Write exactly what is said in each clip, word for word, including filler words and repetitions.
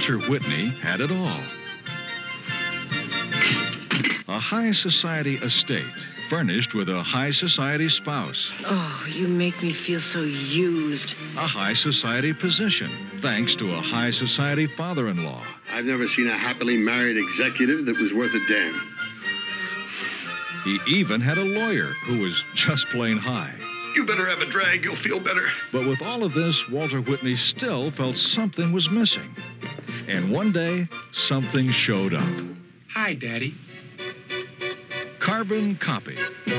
Walter Whitney had it all. A high society estate, furnished with a high society spouse. Oh, you make me feel so used. A high society position, thanks to a high society father-in-law. I've never seen a happily married executive that was worth a damn. He even had a lawyer who was just plain high. You better have a drag, you'll feel better. But with all of this, Walter Whitney still felt something was missing. And one day, something showed up. Hi, Daddy. Carbon copy.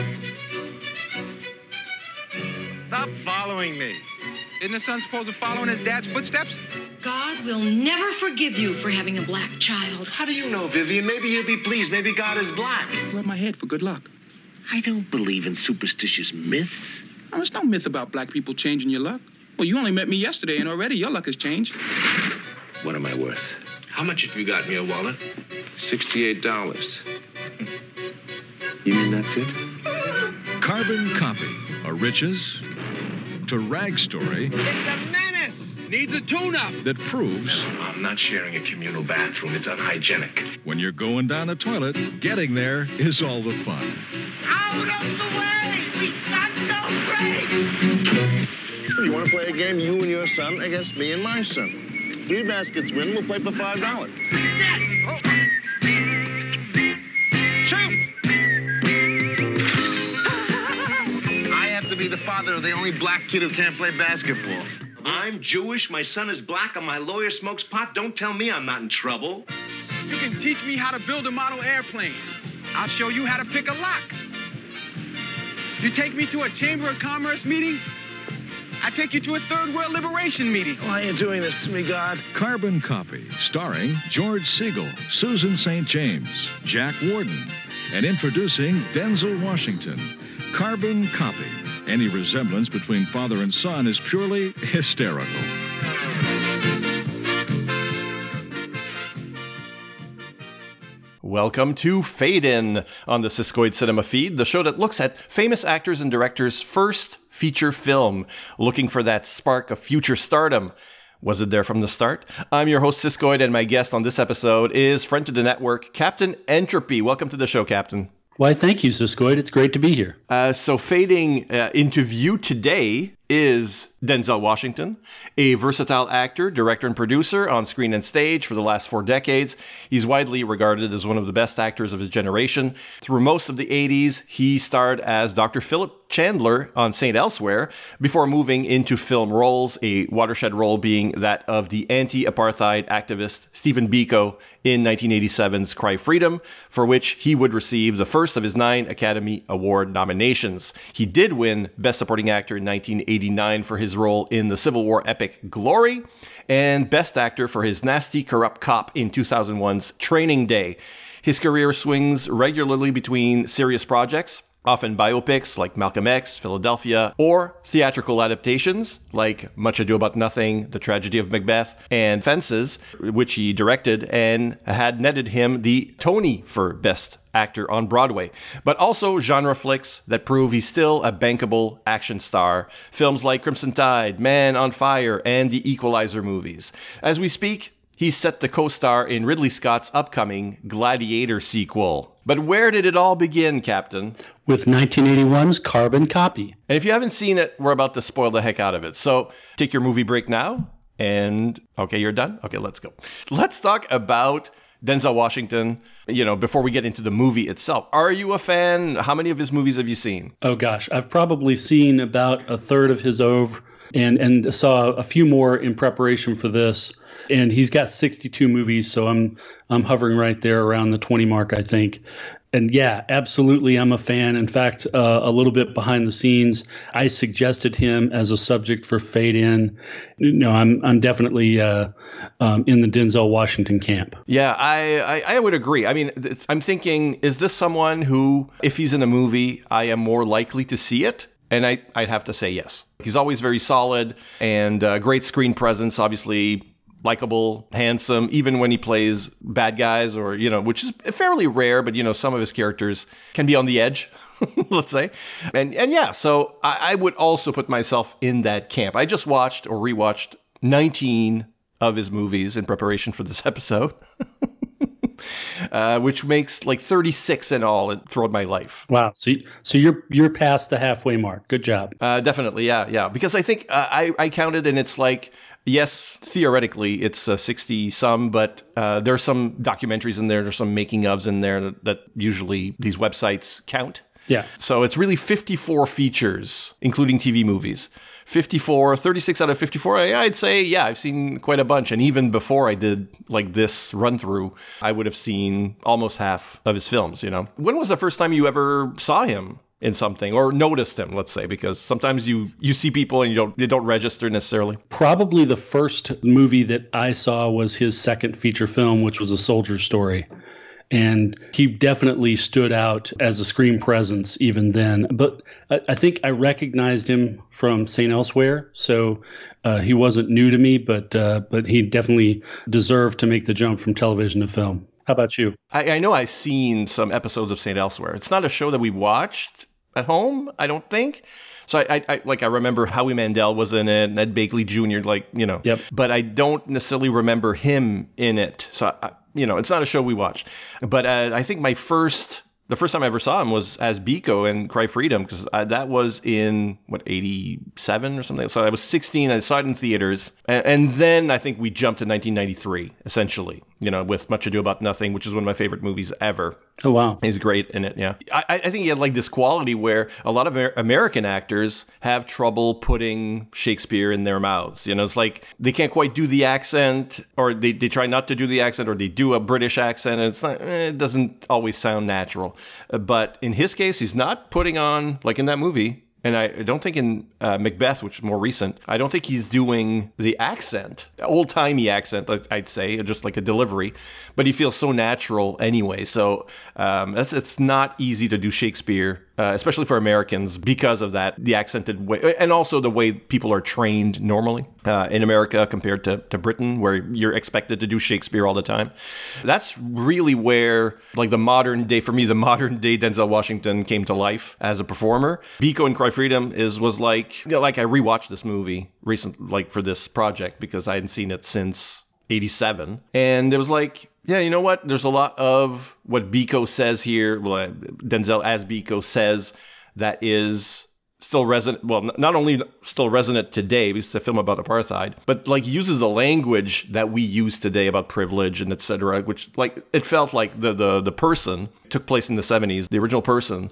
Stop following me. Isn't the son supposed to follow in his dad's footsteps? God will never forgive you for having a black child. How do you know, Vivian? Maybe he'll be pleased. Maybe God is black. Rub my head for good luck. I don't believe in superstitious myths. Oh, there's no myth about black people changing your luck. Well, you only met me yesterday, and already your luck has changed. What am I worth? How much have you got in your wallet? sixty-eight dollars. You mean that's it? Carbon copy. A riches to rag story. It's a menace! Needs a tune-up. That proves... I'm not sharing a communal bathroom. It's unhygienic. When you're going down a toilet, getting there is all the fun. Out of the way! We got no break! You want to play a game, you and your son against me and my son? Three baskets win, we'll play for five dollars. Oh. I have to be the father of the only black kid who can't play basketball. I'm Jewish, my son is black, and my lawyer smokes pot. Don't tell me I'm not in trouble. You can teach me how to build a model airplane. I'll show you how to pick a lock. You take me to a Chamber of Commerce meeting, I take you to a Third World Liberation meeting. Why are you doing this to me, God? Carbon copy, starring George Siegel, Susan Saint James, Jack Warden, and introducing Denzel Washington. Carbon copy. Any resemblance between father and son is purely hysterical. Welcome to Fade In on the Siskoid Cinema feed, the show that looks at famous actors and directors' first feature film, looking for that spark of future stardom. Was it there from the start? I'm your host, Siskoid, and my guest on this episode is friend to the network, Captain Entropy. Welcome to the show, Captain. Why, thank you, Siskoid. It's great to be here. Uh, so fading uh, into view today is Denzel Washington, a versatile actor, director, and producer on screen and stage for the last four decades. He's widely regarded as one of the best actors of his generation. Through most of the eighties, he starred as Doctor Philip Chandler on Saint Elsewhere before moving into film roles, a watershed role being that of the anti-apartheid activist Stephen Biko in nineteen eighty-seven's Cry Freedom, for which he would receive the first of his nine Academy Award nominations. He did win Best Supporting Actor in nineteen eighty-nine for his role in the Civil War epic Glory, and Best Actor for his nasty corrupt cop in two thousand one's Training Day. His career swings regularly between serious projects, often biopics like Malcolm X, Philadelphia, or theatrical adaptations like Much Ado About Nothing, The Tragedy of Macbeth, and Fences, which he directed and had netted him the Tony for Best Actor on Broadway, but also genre flicks that prove he's still a bankable action star. Films like Crimson Tide, Man on Fire, and the Equalizer movies. As we speak, he's set to co-star in Ridley Scott's upcoming Gladiator sequel. But where did it all begin, Captain? With nineteen eighty-one's Carbon Copy. And if you haven't seen it, we're about to spoil the heck out of it. So take your movie break now, and okay, you're done? Okay, let's go. Let's talk about Denzel Washington, you know, before we get into the movie itself. Are you a fan? How many of his movies have you seen? Oh, gosh. I've probably seen about a third of his oeuvre and, and saw a few more in preparation for this. And he's got sixty-two movies, so I'm I'm hovering right there around the twenty mark, I think. And yeah, absolutely, I'm a fan. In fact, uh, a little bit behind the scenes, I suggested him as a subject for Fade In. You know, I'm I'm definitely uh, um, in the Denzel Washington camp. Yeah, I, I, I would agree. I mean, it's, I'm thinking, is this someone who, if he's in a movie, I am more likely to see it? And I, I'd have to say yes. He's always very solid and uh, great screen presence, obviously likable, handsome, even when he plays bad guys or, you know, which is fairly rare, but, you know, some of his characters can be on the edge, let's say. And and yeah, so I, I would also put myself in that camp. I just watched or rewatched nineteen of his movies in preparation for this episode. Uh, which makes like thirty-six in all throughout my life. Wow. So, so you're you're past the halfway mark. Good job. Uh, definitely, yeah, yeah. Because I think uh, I I counted, and it's like, yes, theoretically it's uh, sixty some, but uh, there's some documentaries in there, there's some making ofs in there that, that usually these websites count. Yeah. So it's really fifty-four features, including T V movies. fifty-four, thirty-six out of fifty-four, I'd say, yeah, I've seen quite a bunch. And even before I did like this run through, I would have seen almost half of his films, you know. When was the first time you ever saw him in something or noticed him, let's say? Because sometimes you, you see people and you don't, they don't register necessarily. Probably the first movie that I saw was his second feature film, which was A Soldier's Story. And he definitely stood out as a screen presence even then. But I, I think I recognized him from Saint Elsewhere. So uh, he wasn't new to me, but uh, but he definitely deserved to make the jump from television to film. How about you? I, I know I've seen some episodes of Saint Elsewhere. It's not a show that we watched at home, I don't think. So I, I, I like I remember Howie Mandel was in it, and Ed Begley Junior, like, you know. Yep. But I don't necessarily remember him in it. So I, you know, it's not a show we watched. But uh, I think my first, the first time I ever saw him was as Biko in Cry Freedom, because that was in, what, eighty-seven or something? So I was sixteen, I saw it in theaters. And, and then I think we jumped to nineteen ninety-three, essentially, you know, with Much Ado About Nothing, which is one of my favorite movies ever. Oh, wow. He's great in it, yeah. I, I think he had like this quality where a lot of Amer- American actors have trouble putting Shakespeare in their mouths. You know, it's like they can't quite do the accent, or they, they try not to do the accent, or they do a British accent, and it's not, eh, it doesn't always sound natural. Uh, but in his case, he's not putting on, like in that movie, and I don't think in uh, Macbeth, which is more recent, I don't think he's doing the accent, old-timey accent, I'd say, just like a delivery. But he feels so natural anyway. So um, it's, it's not easy to do Shakespeare, uh, especially for Americans, because of that, the accented way, and also the way people are trained normally uh, in America compared to, to Britain, where you're expected to do Shakespeare all the time. That's really where, like, the modern day, for me, the modern day Denzel Washington came to life as a performer. Biko in Cry Freedom is was like, you know, like I rewatched this movie recently, like for this project, because I hadn't seen it since eighty-seven, and it was like, yeah, you know what? There's a lot of what Biko says here, well, Denzel as Biko says, that is still resonant. Well, not only still resonant today, because it's a film about apartheid, but like uses the language that we use today about privilege and et cetera, which like it felt like the the the person took place in the seventies. The original person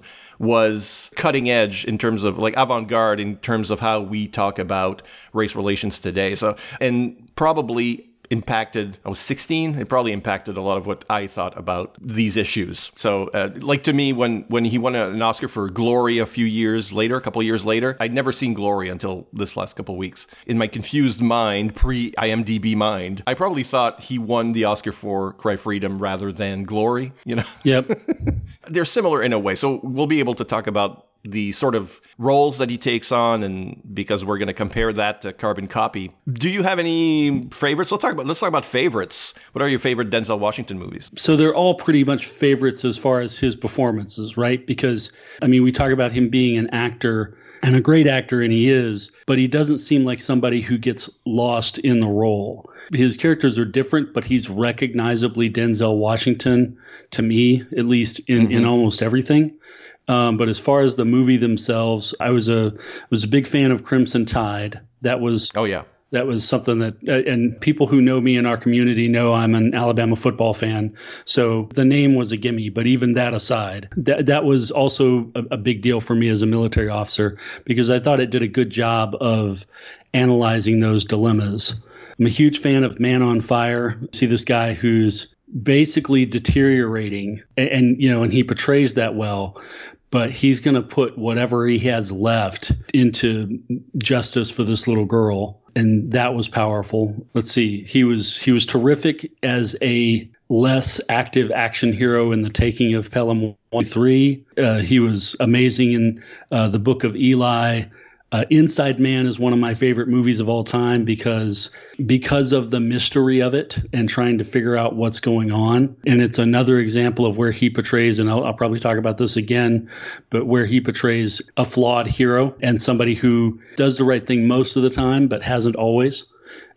was cutting edge in terms of like avant-garde in terms of how we talk about race relations today. So, and probably impacted, I was sixteen, it probably impacted a lot of what I thought about these issues. So, uh, like to me, when when he won an Oscar for Glory a few years later, a couple of years later, I'd never seen Glory until this last couple of weeks. In my confused mind, pre-I M D B mind, I probably thought he won the Oscar for Cry Freedom rather than Glory, you know? Yep. They're similar in a way, so we'll be able to talk about the sort of roles that he takes on, and because we're going to compare that to Carbon Copy. Do you have any favorites? Let's talk about let's talk about favorites. What are your favorite Denzel Washington movies? So they're all pretty much favorites as far as his performances, right? Because, I mean, we talk about him being an actor, and a great actor, and he is, but he doesn't seem like somebody who gets lost in the role. His characters are different, but he's recognizably Denzel Washington, to me, at least in, mm-hmm. in almost everything. Um, but as far as the movie themselves, I was a was a big fan of Crimson Tide. That was oh yeah, that was something that, uh, and people who know me in our community know I'm an Alabama football fan. So the name was a gimme. But even that aside, that that was also a, a big deal for me as a military officer, because I thought it did a good job of analyzing those dilemmas. I'm a huge fan of Man on Fire. See this guy who's basically deteriorating, and, and you know, and he portrays that well. But he's going to put whatever he has left into justice for this little girl. And that was powerful. Let's see. He was he was terrific as a less active action hero in The Taking of Pelham one three. Uh, he was amazing in uh, The Book of Eli. Uh, Inside Man is one of my favorite movies of all time because because of the mystery of it and trying to figure out what's going on. And it's another example of where he portrays, and I'll, I'll probably talk about this again, but where he portrays a flawed hero and somebody who does the right thing most of the time, but hasn't always.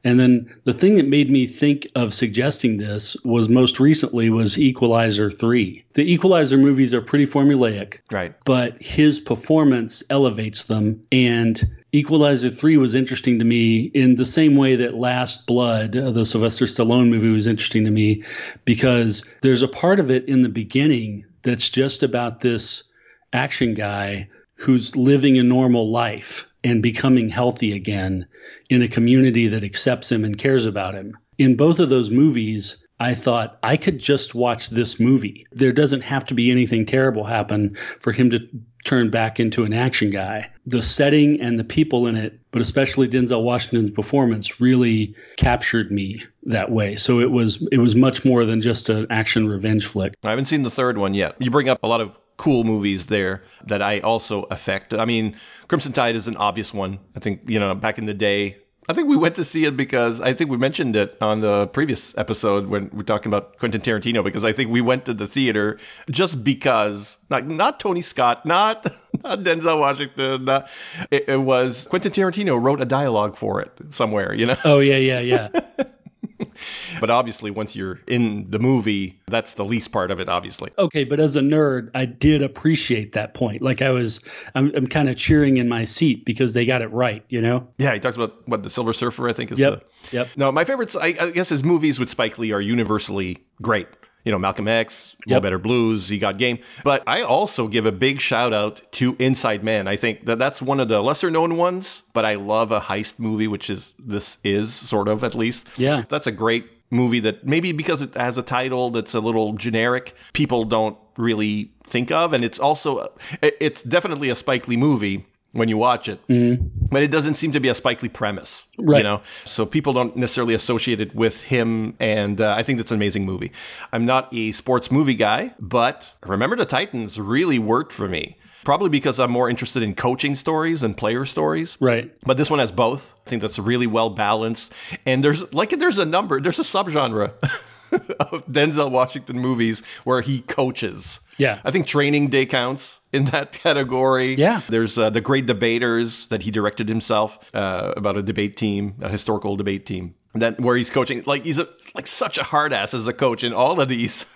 And then the thing that made me think of suggesting this was most recently was Equalizer three. The Equalizer movies are pretty formulaic, Right. but his performance elevates them. And Equalizer three was interesting to me in the same way that Last Blood, uh, the Sylvester Stallone movie, was interesting to me, because there's a part of it in the beginning that's just about this action guy who's living a normal life and becoming healthy again in a community that accepts him and cares about him. In both of those movies, I thought I could just watch this movie. There doesn't have to be anything terrible happen for him to turn back into an action guy. The setting and the people in it, but especially Denzel Washington's performance, really captured me that way. So it was it was much more than just an action revenge flick. I haven't seen the third one yet. You bring up a lot of cool movies there that I also affect. I mean, Crimson Tide is an obvious one. I think, you know, back in the day, I think we went to see it because I think we mentioned it on the previous episode when we're talking about Quentin Tarantino, because I think we went to the theater just because, not, not Tony Scott, not, not Denzel Washington. Not, it, it was Quentin Tarantino wrote a dialogue for it somewhere, you know? Oh, yeah, yeah, yeah. But obviously, once you're in the movie, that's the least part of it, obviously. Okay, but as a nerd, I did appreciate that point. Like I was, I'm, I'm kind of cheering in my seat because they got it right, you know? Yeah, he talks about, what, the Silver Surfer, I think is Yep, the... yep. No, my favorites, I, I guess his movies with Spike Lee are universally great. You know, Malcolm X, Mo Yep. Better Blues, He Got Game. But I also give a big shout out to Inside Man. I think that that's one of the lesser known ones, but I love a heist movie, which is, this is sort of at least. Yeah. That's a great movie that maybe because it has a title that's a little generic, people don't really think of. And it's also, it's definitely a Spike Lee movie when you watch it, mm. but it doesn't seem to be a Spike Lee premise, right. you know? So people don't necessarily associate it with him, and uh, I think that's an amazing movie. I'm not a sports movie guy, but Remember the Titans really worked for me. Probably because I'm more interested in coaching stories and player stories. Right. But this one has both. I think that's really well balanced. And there's like there's a number, there's a subgenre of Denzel Washington movies where he coaches. Yeah. I think Training Day counts in that category. Yeah. There's uh, The Great Debaters that he directed himself, uh, about a debate team, a historical debate team. That where he's coaching, like he's a, like such a hard ass as a coach in all of these.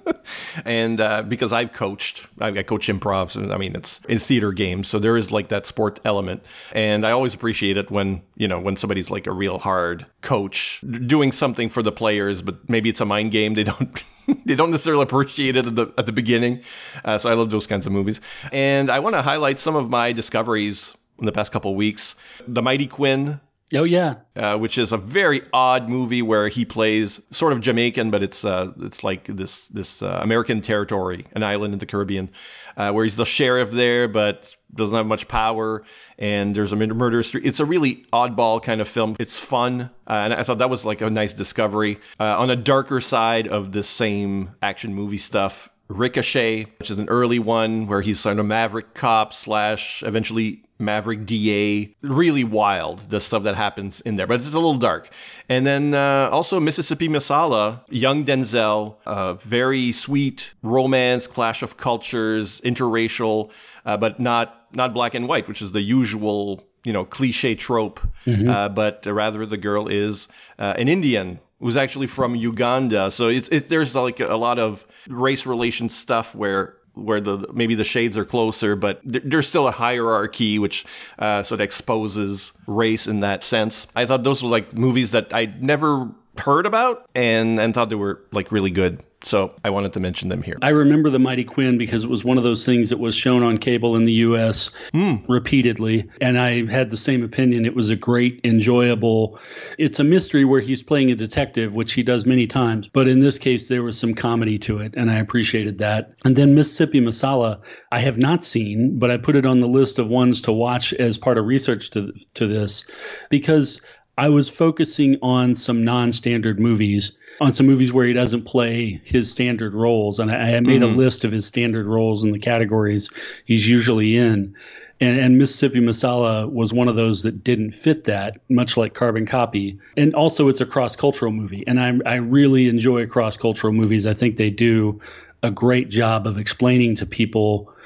And uh, because I've coached, I, I coach improv. So, I mean, it's in theater games, so there is like that sport element. And I always appreciate it when, you know, when somebody's like a real hard coach doing something for the players, but maybe it's a mind game. They don't. They don't necessarily appreciate it at the at the beginning. Uh, so I love those kinds of movies. And I want to highlight some of my discoveries in the past couple of weeks. The Mighty Quinn. Oh, yeah. Uh, which is a very odd movie where he plays sort of Jamaican, but it's uh, it's like this this uh, American territory, an island in the Caribbean, uh, where he's the sheriff there, but doesn't have much power, and there's a murder street. It's a really oddball kind of film. It's fun, uh, and I thought that was like a nice discovery. Uh, on a darker side of the same action movie stuff, Ricochet, which is an early one where he's kind of maverick cop slash eventually Maverick D A. Really wild, the stuff that happens in there, but it's a little dark. And then uh, also Mississippi Masala, young Denzel, uh, very sweet romance, clash of cultures, interracial, uh, but not not black and white, which is the usual, you know, cliche trope. Mm-hmm. Uh, but rather the girl is uh, an Indian who's actually from Uganda. So it's it, there's like a lot of race relation stuff where where the maybe the shades are closer, but th- there's still a hierarchy which uh, sort of exposes race in that sense. I thought those were like movies that I'd never heard about and, and thought they were like really good. So I wanted to mention them here. I remember The Mighty Quinn because it was one of those things that was shown on cable in the U S mm. repeatedly. And I had the same opinion. It was a great, enjoyable, it's a mystery where he's playing a detective, which he does many times. But in this case, there was some comedy to it, and I appreciated that. And then Mississippi Masala, I have not seen, but I put it on the list of ones to watch as part of research to to this because I was focusing on some non-standard movies, on some movies where he doesn't play his standard roles. And I, I made mm-hmm. a list of his standard roles in the categories he's usually in. And, and Mississippi Masala was one of those that didn't fit that, much like Carbon Copy. And also it's a cross-cultural movie. And I, I really enjoy cross-cultural movies. I think they do a great job of explaining to people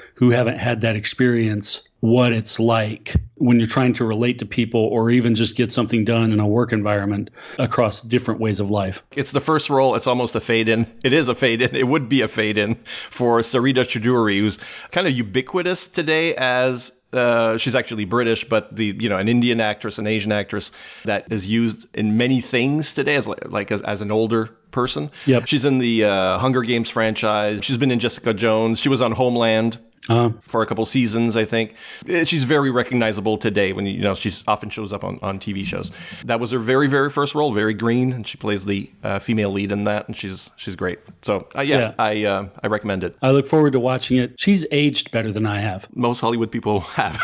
who haven't had that experience what it's like when you're trying to relate to people or even just get something done in a work environment across different ways of life. It's the first role. It's almost a fade in. It is a fade in. It would be a fade in for Sarita Choudhury, who's kind of ubiquitous today as Uh, she's actually British, but the you know an Indian actress, an Asian actress that is used in many things today as like, like as, as an older person. Yep. She's in the uh, Hunger Games franchise. She's been in Jessica Jones. She was on Homeland. Uh, for a couple seasons, I think. She's very recognizable today when, you know, she often shows up on, on T V shows. That was her very, very first role, very green, and she plays the uh, female lead in that, and she's she's great. So, uh, yeah, yeah, I uh, I recommend it. I look forward to watching it. She's aged better than I have. Most Hollywood people have.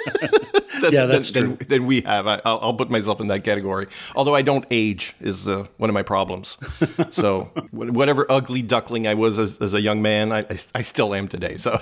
than, yeah, that's than, true. Than, than we have. I, I'll, I'll put myself in that category. Although I don't age is uh, one of my problems. So whatever ugly duckling I was as, as a young man, I, I, I still am today. So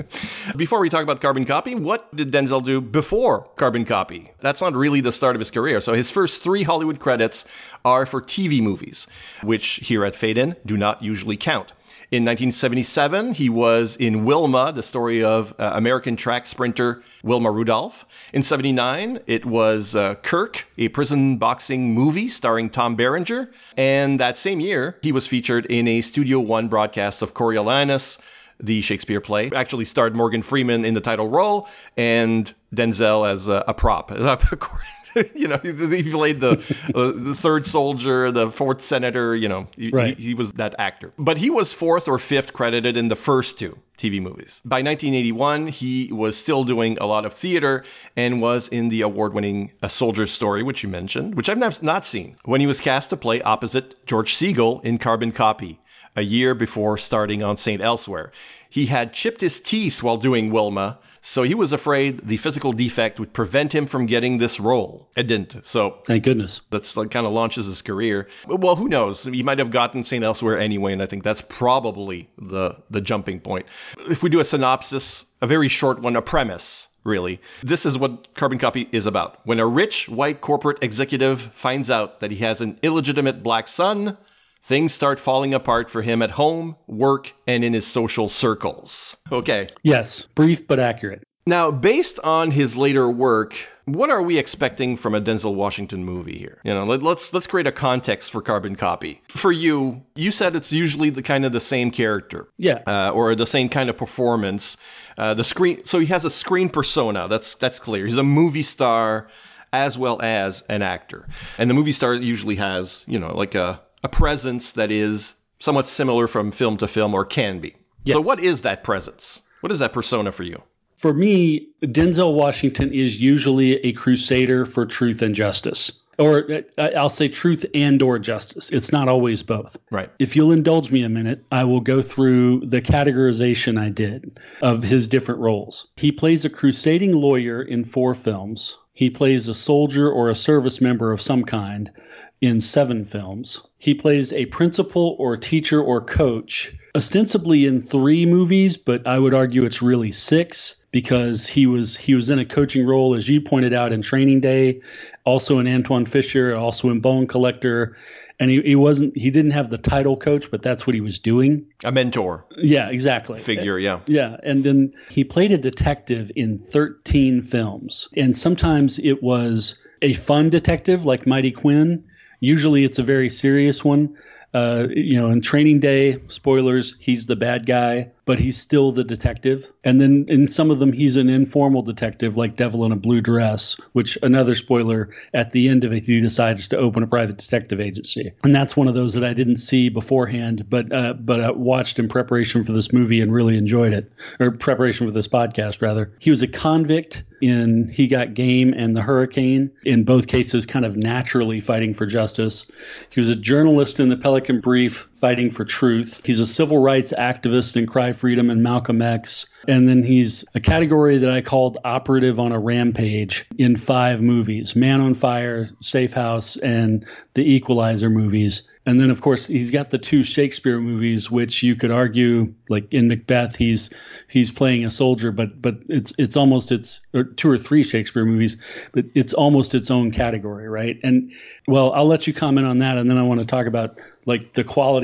before we talk about Carbon Copy, what did Denzel do before Carbon Copy? That's not really the start of his career. So his first three Hollywood credits are for T V movies, which here at Fade In do not usually count. In nineteen seventy-seven, he was in Wilma, the story of uh, American track sprinter Wilma Rudolph. In seventy-nine, it was uh, Kirk, a prison boxing movie starring Tom Berenger. And that same year, he was featured in a Studio One broadcast of Coriolanus, the Shakespeare play. Actually starred Morgan Freeman in the title role and Denzel as a, a prop. You know, he played the uh, the third soldier, the fourth senator, you know, he, right. he, he was that actor. But he was fourth or fifth credited in the first two T V movies. By nineteen eighty-one, he was still doing a lot of theater and was in the award-winning A Soldier's Story, which you mentioned, which I've not seen, when he was cast to play opposite George Segal in Carbon Copy, a year before starting on Saint Elsewhere. He had chipped his teeth while doing Wilma, so he was afraid the physical defect would prevent him from getting this role. It didn't. So thank goodness. That's like kind of launches his career. Well, who knows? He might have gotten Saint Elsewhere anyway, and I think that's probably the the jumping point. If we do a synopsis, a very short one, a premise, really. This is what Carbon Copy is about. When a rich white corporate executive finds out that he has an illegitimate black son, things start falling apart for him at home, work, and in his social circles. Okay. Yes, brief but accurate. Now, based on his later work, what are we expecting from a Denzel Washington movie here? You know, let, let's let's create a context for Carbon Copy. For you, you said it's usually the kind of the same character, yeah, uh, or the same kind of performance. Uh, the screen, so he has a screen persona. That's that's clear. He's a movie star as well as an actor, and the movie star usually has, you know, like a a presence that is somewhat similar from film to film, or can be. Yes. So what is that presence? What is that persona for you? For me, Denzel Washington is usually a crusader for truth and justice. Or I'll say truth and or justice. It's not always both. Right. If you'll indulge me a minute, I will go through the categorization I did of his different roles. He plays a crusading lawyer in four films. He plays a soldier or a service member of some kind in seven films. He plays a principal or teacher or coach, ostensibly in three movies, but I would argue it's really six, because he was he was in a coaching role, as you pointed out, in Training Day, also in Antoine Fisher, also in Bone Collector. And he, he wasn't he didn't have the title coach, but that's what he was doing. A mentor. Yeah, exactly. Figure, yeah. Yeah. And then he played a detective in thirteen films. And sometimes it was a fun detective like Mighty Quinn. Usually it's a very serious one. Uh, you know, in Training Day, spoilers, he's the bad guy, but he's still the detective. And then in some of them, he's an informal detective like Devil in a Blue Dress, which, another spoiler, at the end of it, he decides to open a private detective agency. And that's one of those that I didn't see beforehand, but uh, but I watched in preparation for this movie and really enjoyed it, or preparation for this podcast, rather. He was a convict in He Got Game and The Hurricane, in both cases kind of naturally fighting for justice. He was a journalist in The Pelican Brief, fighting for truth. He's a civil rights activist in Cry Freedom and Malcolm X. And then he's a category that I called operative on a rampage in five movies: Man on Fire, Safe House, and the Equalizer movies. And then, of course, he's got the two Shakespeare movies, which you could argue, like in Macbeth, he's he's playing a soldier, but but it's it's almost its or two or three Shakespeare movies, but it's almost its own category, right? And well, I'll let you comment on that, and then I want to talk about like the quality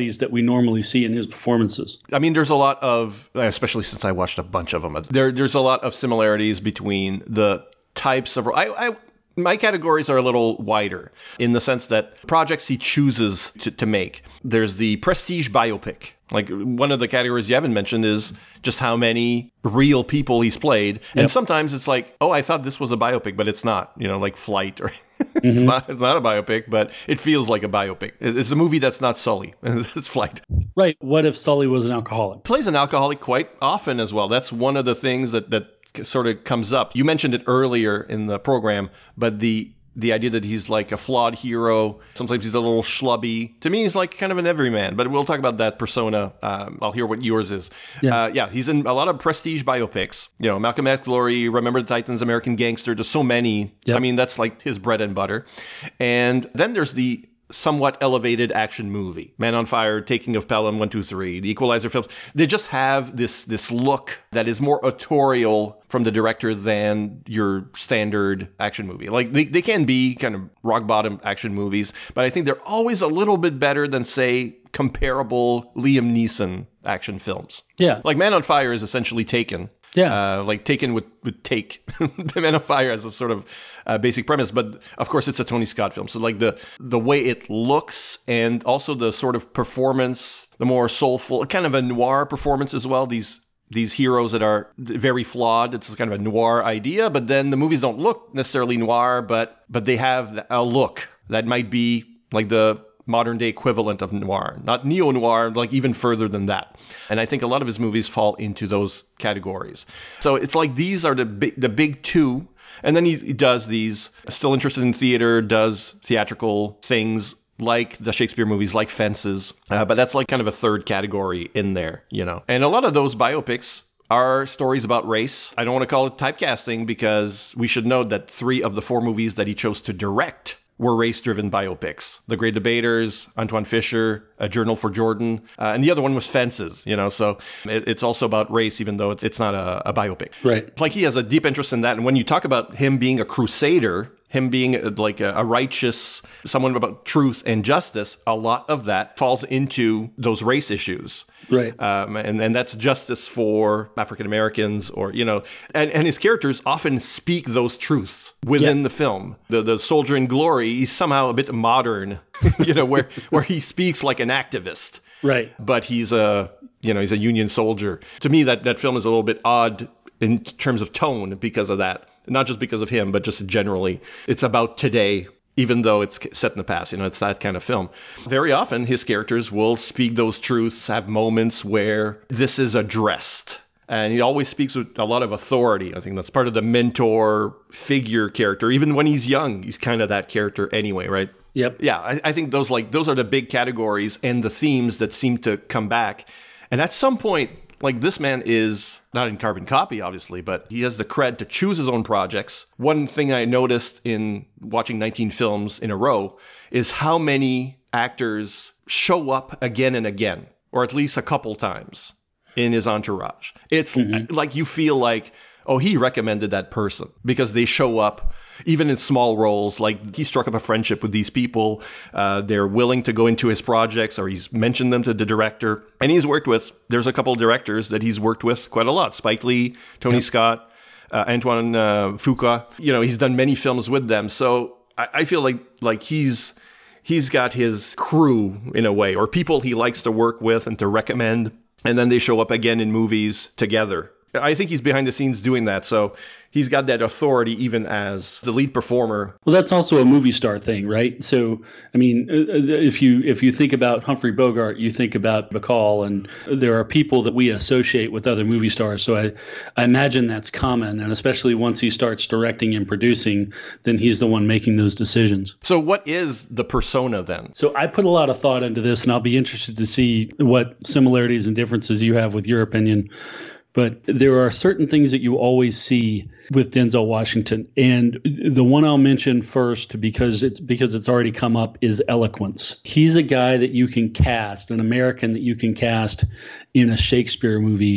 qualities that we normally see in his performances. I mean, there's a lot of, especially since I watched a bunch of them, there, there's a lot of similarities between the types of, I, I my categories are a little wider in the sense that projects he chooses to, to make. There's the prestige biopic. Like, one of the categories you haven't mentioned is just how many real people he's played. And Yep. sometimes it's like, oh, I thought this was a biopic, but it's not, you know, like Flight, or it's Mm-hmm. not it's not a biopic, but it feels like a biopic. It's a movie that's not Sully. It's Flight. Right. What if Sully was an alcoholic? Plays an alcoholic quite often as well. That's one of the things that, that sort of comes up. You mentioned it earlier in the program, but the the idea that he's like a flawed hero, sometimes he's a little schlubby. To me, he's like kind of an everyman, but we'll talk about that persona. Um, I'll hear what yours is. Yeah. Uh, yeah, he's in a lot of prestige biopics. You know, Malcolm X, Glory, Remember the Titans, American Gangster. There's so many. Yep. I mean, that's like his bread and butter. And then there's the somewhat elevated action movie. Man on Fire, Taking of Pelham, one two three, the Equalizer films. They just have this this look that is more authorial from the director than your standard action movie. Like, they, they can be kind of rock bottom action movies, but I think they're always a little bit better than, say, comparable Liam Neeson action films. Yeah. Like, Man on Fire is essentially Taken. Yeah. Uh, like Taken with, with Take. The Man on Fire has a sort of uh, basic premise, but of course it's a Tony Scott film. So like the the way it looks and also the sort of performance, the more soulful, kind of a noir performance as well. These these heroes that are very flawed. It's kind of a noir idea, but then the movies don't look necessarily noir, but but they have a look that might be like the modern day equivalent of noir, not neo-noir, like even further than that. And I think a lot of his movies fall into those categories. So it's like these are the big, the big two. And then he, he does these, still interested in theater, does theatrical things like the Shakespeare movies, like Fences. Uh, but that's like kind of a third category in there, you know. And a lot of those biopics are stories about race. I don't want to call it typecasting because we should note that three of the four movies that he chose to direct were race-driven biopics. The Great Debaters, Antoine Fisher, A Journal for Jordan, uh, and the other one was Fences, you know, so it, it's also about race, even though it's, it's not a, a biopic. Right. It's like he has a deep interest in that, and when you talk about him being a crusader, him being a, like a, a righteous, someone about truth and justice, a lot of that falls into those race issues. Right. Um, and, and that's justice for African Americans, or, you know, and, and his characters often speak those truths within Yeah. the film. The the soldier in Glory, he's somehow a bit modern, you know, where, where he speaks like an activist. Right. But he's a, you know, he's a Union soldier. To me, that, that film is a little bit odd in terms of tone because of that. Not just because of him, but just generally. It's about today, even though it's set in the past. You know, it's that kind of film. Very often, his characters will speak those truths, have moments where this is addressed. And he always speaks with a lot of authority. I think that's part of the mentor figure character. Even when he's young, he's kind of that character anyway, right? Yep. Yeah, I, I think those like those are the big categories and the themes that seem to come back. And at some point, like, this man is not in Carbon Copy, obviously, but he has the cred to choose his own projects. One thing I noticed in watching nineteen films in a row is how many actors show up again and again, or at least a couple times in his entourage. It's mm-hmm. like you feel like, oh, he recommended that person because they show up even in small roles. Like, he struck up a friendship with these people. Uh, they're willing to go into his projects, or he's mentioned them to the director. And he's worked with, there's a couple of directors that he's worked with quite a lot. Spike Lee, Tony yep. Scott, uh, Antoine uh, Fuqua. You know, he's done many films with them. So I, I feel like like he's he's got his crew in a way, or people he likes to work with and to recommend. And then they show up again in movies together. I think he's behind the scenes doing that. So he's got that authority even as the lead performer. Well, that's also a movie star thing, right? So, I mean, if you if you think about Humphrey Bogart, you think about Bacall, and there are people that we associate with other movie stars. So I, I imagine that's common, and especially once he starts directing and producing, then he's the one making those decisions. So what is the persona then? So I put a lot of thought into this, and I'll be interested to see what similarities and differences you have with your opinion. But there are certain things that you always see with Denzel Washington. And the one I'll mention first, because it's because it's already come up, is eloquence. He's a guy that you can cast, an American that you can cast in a Shakespeare movie,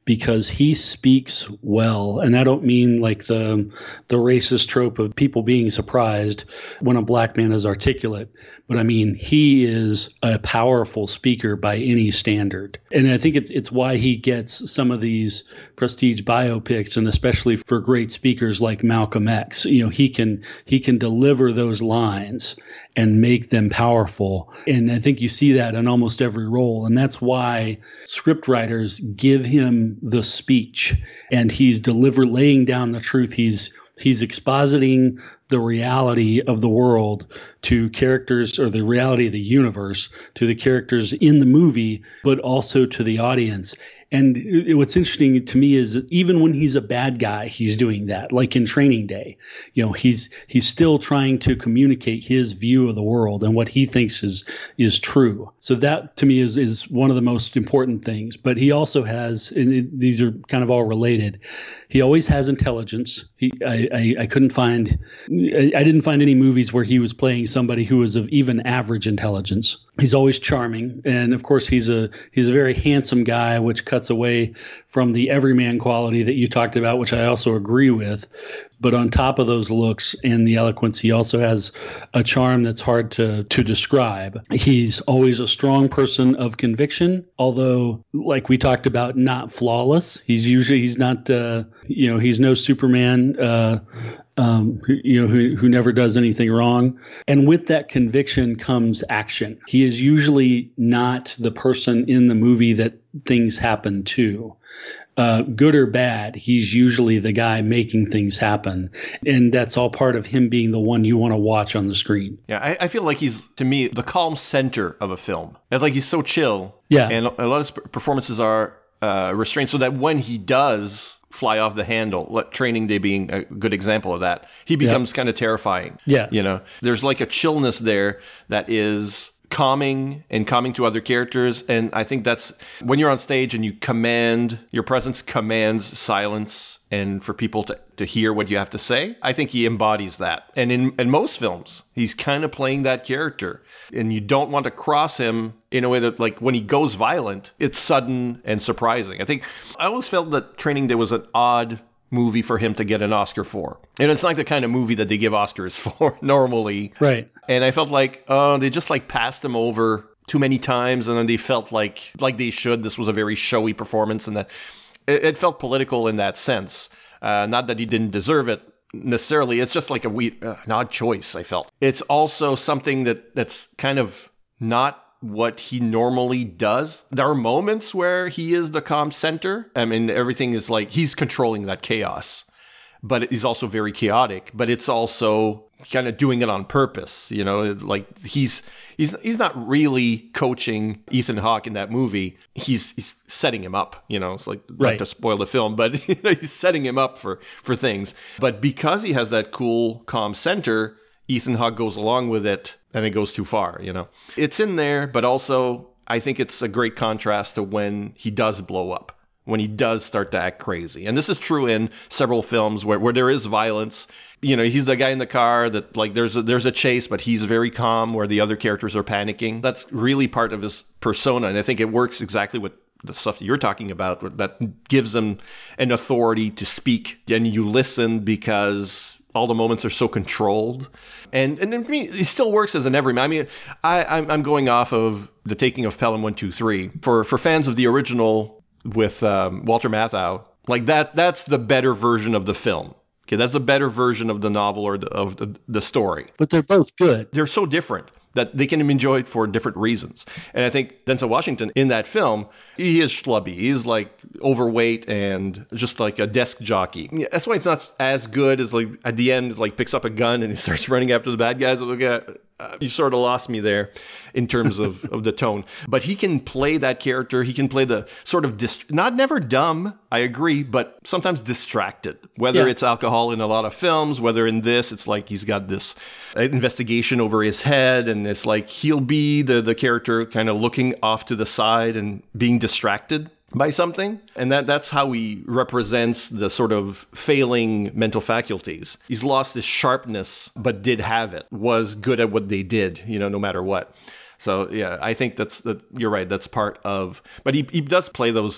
because he speaks well. And I don't mean like the the racist trope of people being surprised when a black man is articulate, but I mean he is a powerful speaker by any standard. And I think it's it's why he gets some of these prestige biopics, and especially for great speakers like Malcolm X. You know, he can he can deliver those lines and make them powerful. And I think you see that in almost every role. And that's why script writers give him the speech, and he's deliver laying down the truth. He's he's expositing the reality of the world to characters, or the reality of the universe to the characters in the movie, but also to the audience. And it, what's interesting to me is that even when he's a bad guy, he's doing that. Like in Training Day, you know, he's he's still trying to communicate his view of the world and what he thinks is is true. So that to me is is one of the most important things. But he also has, and it, these are kind of all related. He always has intelligence. He, I, I, I couldn't find, I, I didn't find any movies where he was playing somebody who was of even average intelligence. He's always charming, and of course he's a he's a very handsome guy, which cuts away from the everyman quality that you talked about, which I also agree with. But on top of those looks and the eloquence, he also has a charm that's hard to to describe. He's always a strong person of conviction, although, like we talked about, not flawless. He's usually he's not uh, you know he's no Superman. Uh, Um, who, you know, who, who never does anything wrong. And with that conviction comes action. He is usually not the person in the movie that things happen to. Uh, good or bad, he's usually the guy making things happen. And that's all part of him being the one you want to watch on the screen. Yeah, I, I feel like he's, to me, the calm center of a film. It's like he's so chill. Yeah. And a lot of his performances are uh, restrained, so that when he does fly off the handle, let Training Day being a good example of that, he becomes yep. kind of terrifying. Yeah. You know, there's like a chillness there that is calming and calming to other characters. And I think that's when you're on stage and you command, your presence commands silence and for people to, to hear what you have to say. I think he embodies that. And in, in most films, he's kind of playing that character. And you don't want to cross him in a way that, like, when he goes violent, it's sudden and surprising. I think I always felt that Training Day was an odd movie for him to get an Oscar for. And it's not the kind of movie that they give Oscars for normally. Right. And I felt like, oh, they just like passed him over too many times. And then they felt like, like they should, this was a very showy performance. And that it, it felt political in that sense. Uh, not that he didn't deserve it necessarily. It's just like a weird, uh, an odd choice, I felt. It's also something that that's kind of not what he normally does. There are moments where he is the calm center. I mean, everything is like, he's controlling that chaos, but he's also very chaotic, but it's also kind of doing it on purpose. You know, like he's, he's, he's not really coaching Ethan Hawke in that movie. He's, he's setting him up, you know, it's like, right. Not to spoil the film, but you know, he's setting him up for, for things. But because he has that cool, calm center, Ethan Hawke goes along with it, and it goes too far, you know. It's in there, but also I think it's a great contrast to when he does blow up, when he does start to act crazy. And this is true in several films where, where there is violence. You know, he's the guy in the car that, like, there's a, there's a chase, but he's very calm where the other characters are panicking. That's really part of his persona, and I think it works exactly with the stuff that you're talking about, that gives him an authority to speak, and you listen because all the moments are so controlled. And and to me, he still works as an everyman. I mean, I, I'm, I'm going off of The Taking of Pelham one two three. For for fans of the original with um, Walter Matthau, like that, that's the better version of the film. Okay, that's a better version of the novel or the, of the, the story. But they're both good. They're so different that they can be enjoyed for different reasons. And I think Denzel Washington in that film, he is schlubby. He's like overweight and just like a desk jockey. That's why it's not as good as like at the end, like picks up a gun and he starts running after the bad guys. Look at, uh, you sort of lost me there in terms of, of the tone. But he can play that character. He can play the sort of, dist- not never dumb, I agree, but sometimes distracted. Whether yeah. it's alcohol in a lot of films, whether in this, it's like he's got this investigation over his head, and it's like he'll be the, the character kind of looking off to the side and being distracted by something. And that that's how he represents the sort of failing mental faculties. He's lost his sharpness, but did have it, was good at what they did, you know, no matter what. So, yeah, I think that's that. You're right. That's part of, but he, he does play those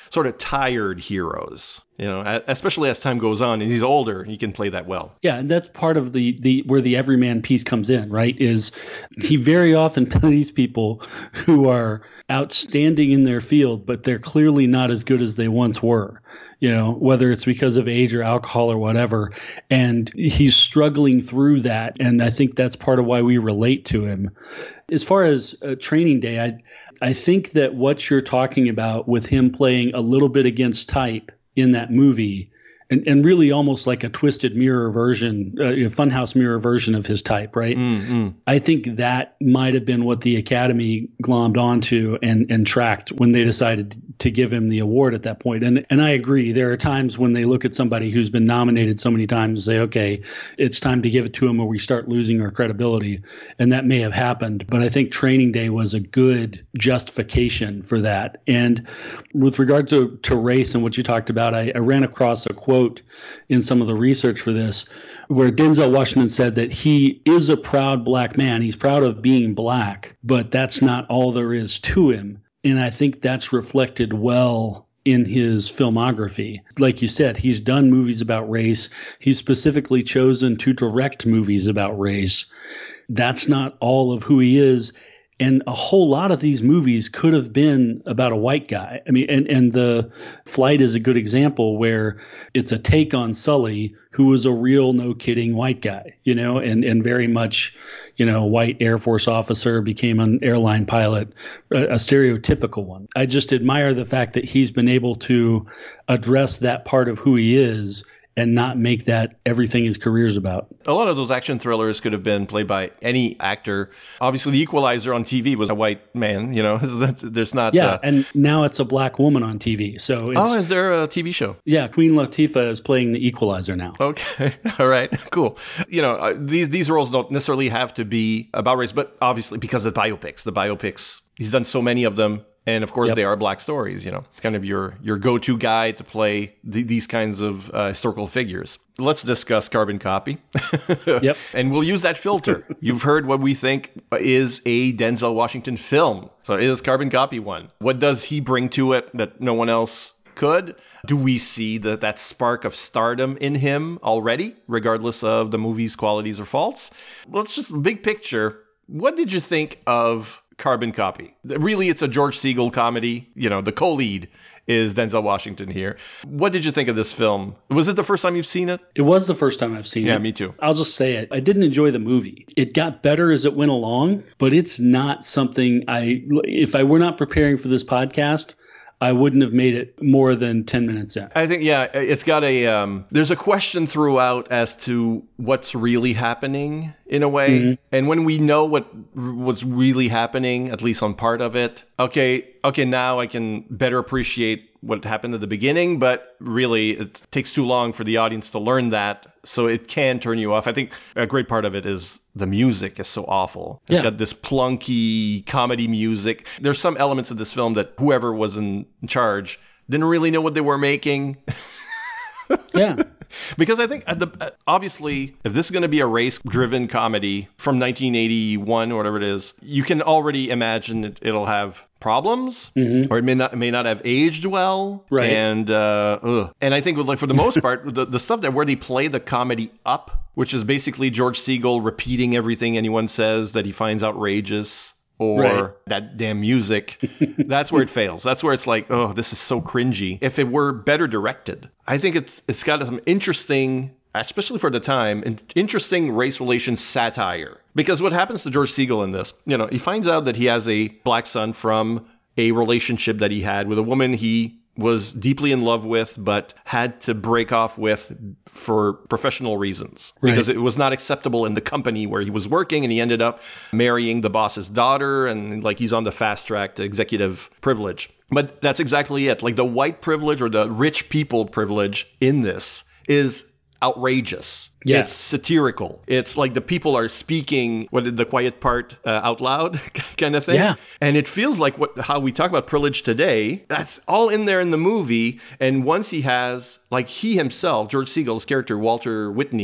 sort of tired heroes. You know, especially as time goes on and he's older, he can play that well. Yeah, and that's part of the, the where the everyman piece comes in, right? Is he very often plays people who are outstanding in their field, but they're clearly not as good as they once were. You know, whether it's because of age or alcohol or whatever. And he's struggling through that. And I think that's part of why we relate to him. As far as uh, Training Day, I I think that what you're talking about with him playing a little bit against type in that movie, and, and really almost like a twisted mirror version, uh, a funhouse mirror version of his type, right? Mm-hmm. I think that might have been what the Academy glommed onto and, and tracked when they decided to give him the award at that point. And and I agree. There are times when they look at somebody who's been nominated so many times and say, okay, it's time to give it to him or we start losing our credibility. And that may have happened. But I think Training Day was a good justification for that. And with regard to, to race and what you talked about, I, I ran across a quote in some of the research for this where Denzel Washington said that he is a proud black man. He's proud of being black, but that's not all there is to him. And I think that's reflected well in his filmography. Like you said, he's done movies about race. He's specifically chosen to direct movies about race. That's not all of who he is. And a whole lot of these movies could have been about a white guy. I mean, and, and The Flight is a good example where it's a take on Sully, who was a real, no kidding white guy, you know, and, and very much, you know, white Air Force officer, became an airline pilot, a, a stereotypical one. I just admire the fact that he's been able to address that part of who he is and not make that everything his career's about. A lot of those action thrillers could have been played by any actor. Obviously, The Equalizer on T V was a white man, you know. There's not... Yeah, uh, and now it's a black woman on T V. So it's, oh, is there a T V show? Yeah, Queen Latifah is playing The Equalizer now. Okay, all right, cool. You know, uh, these, these roles don't necessarily have to be about race, but obviously because of biopics, the biopics, he's done so many of them. And of course, yep. They are black stories, you know. It's kind of your your go-to guy to play the, these kinds of uh, historical figures. Let's discuss Carbon Copy. Yep. And we'll use that filter. You've heard what we think is a Denzel Washington film. So is Carbon Copy one? What does he bring to it that no one else could? Do we see the, that spark of stardom in him already, regardless of the movie's qualities or faults? Let's just, big picture, what did you think of Carbon Copy? Really, it's a George Segal comedy. You know, the co-lead is Denzel Washington here. What did you think of this film? Was it the first time you've seen it? It was the first time I've seen yeah, it. Yeah, me too. I'll just say it. I didn't enjoy the movie. It got better as it went along, but it's not something I, if I were not preparing for this podcast, I wouldn't have made it more than ten minutes in. I think, yeah, it's got a, um, there's a question throughout as to what's really happening in a way. Mm-hmm. And when we know what was really happening, at least on part of it, okay, okay, now I can better appreciate what happened at the beginning, but really it takes too long for the audience to learn that. So it can turn you off. I think a great part of it is the music is so awful. It's yeah. got this plunky comedy music. There's some elements of this film that whoever was in charge didn't really know what they were making. Yeah. Because I think, at the, obviously, if this is going to be a race-driven comedy from nineteen eighty-one or whatever it is, you can already imagine it, it'll have problems, mm-hmm. or it may not it may not have aged well, right? And uh, ugh. and I think, with, like for the most part, the, the stuff that where they play the comedy up, which is basically George Segal repeating everything anyone says that he finds outrageous. Or right. that damn music, that's where it fails. That's where it's like, oh, this is so cringy. If it were better directed, I think it's it's got some interesting, especially for the time, interesting race relations satire. Because what happens to George Segal in this, you know, he finds out that he has a black son from a relationship that he had with a woman he was deeply in love with, but had to break off with for professional reasons. Right. Because it was not acceptable in the company where he was working, and he ended up marrying the boss's daughter, and like he's on the fast track to executive privilege. But that's exactly it. Like the white privilege or the rich people privilege in this is outrageous. Yeah. It's satirical. It's like the people are speaking what the quiet part uh, out loud kind of thing. Yeah. And it feels like what how we talk about privilege today, that's all in there in the movie. And once he has, like he himself, George Segal's character, Walter Whitney,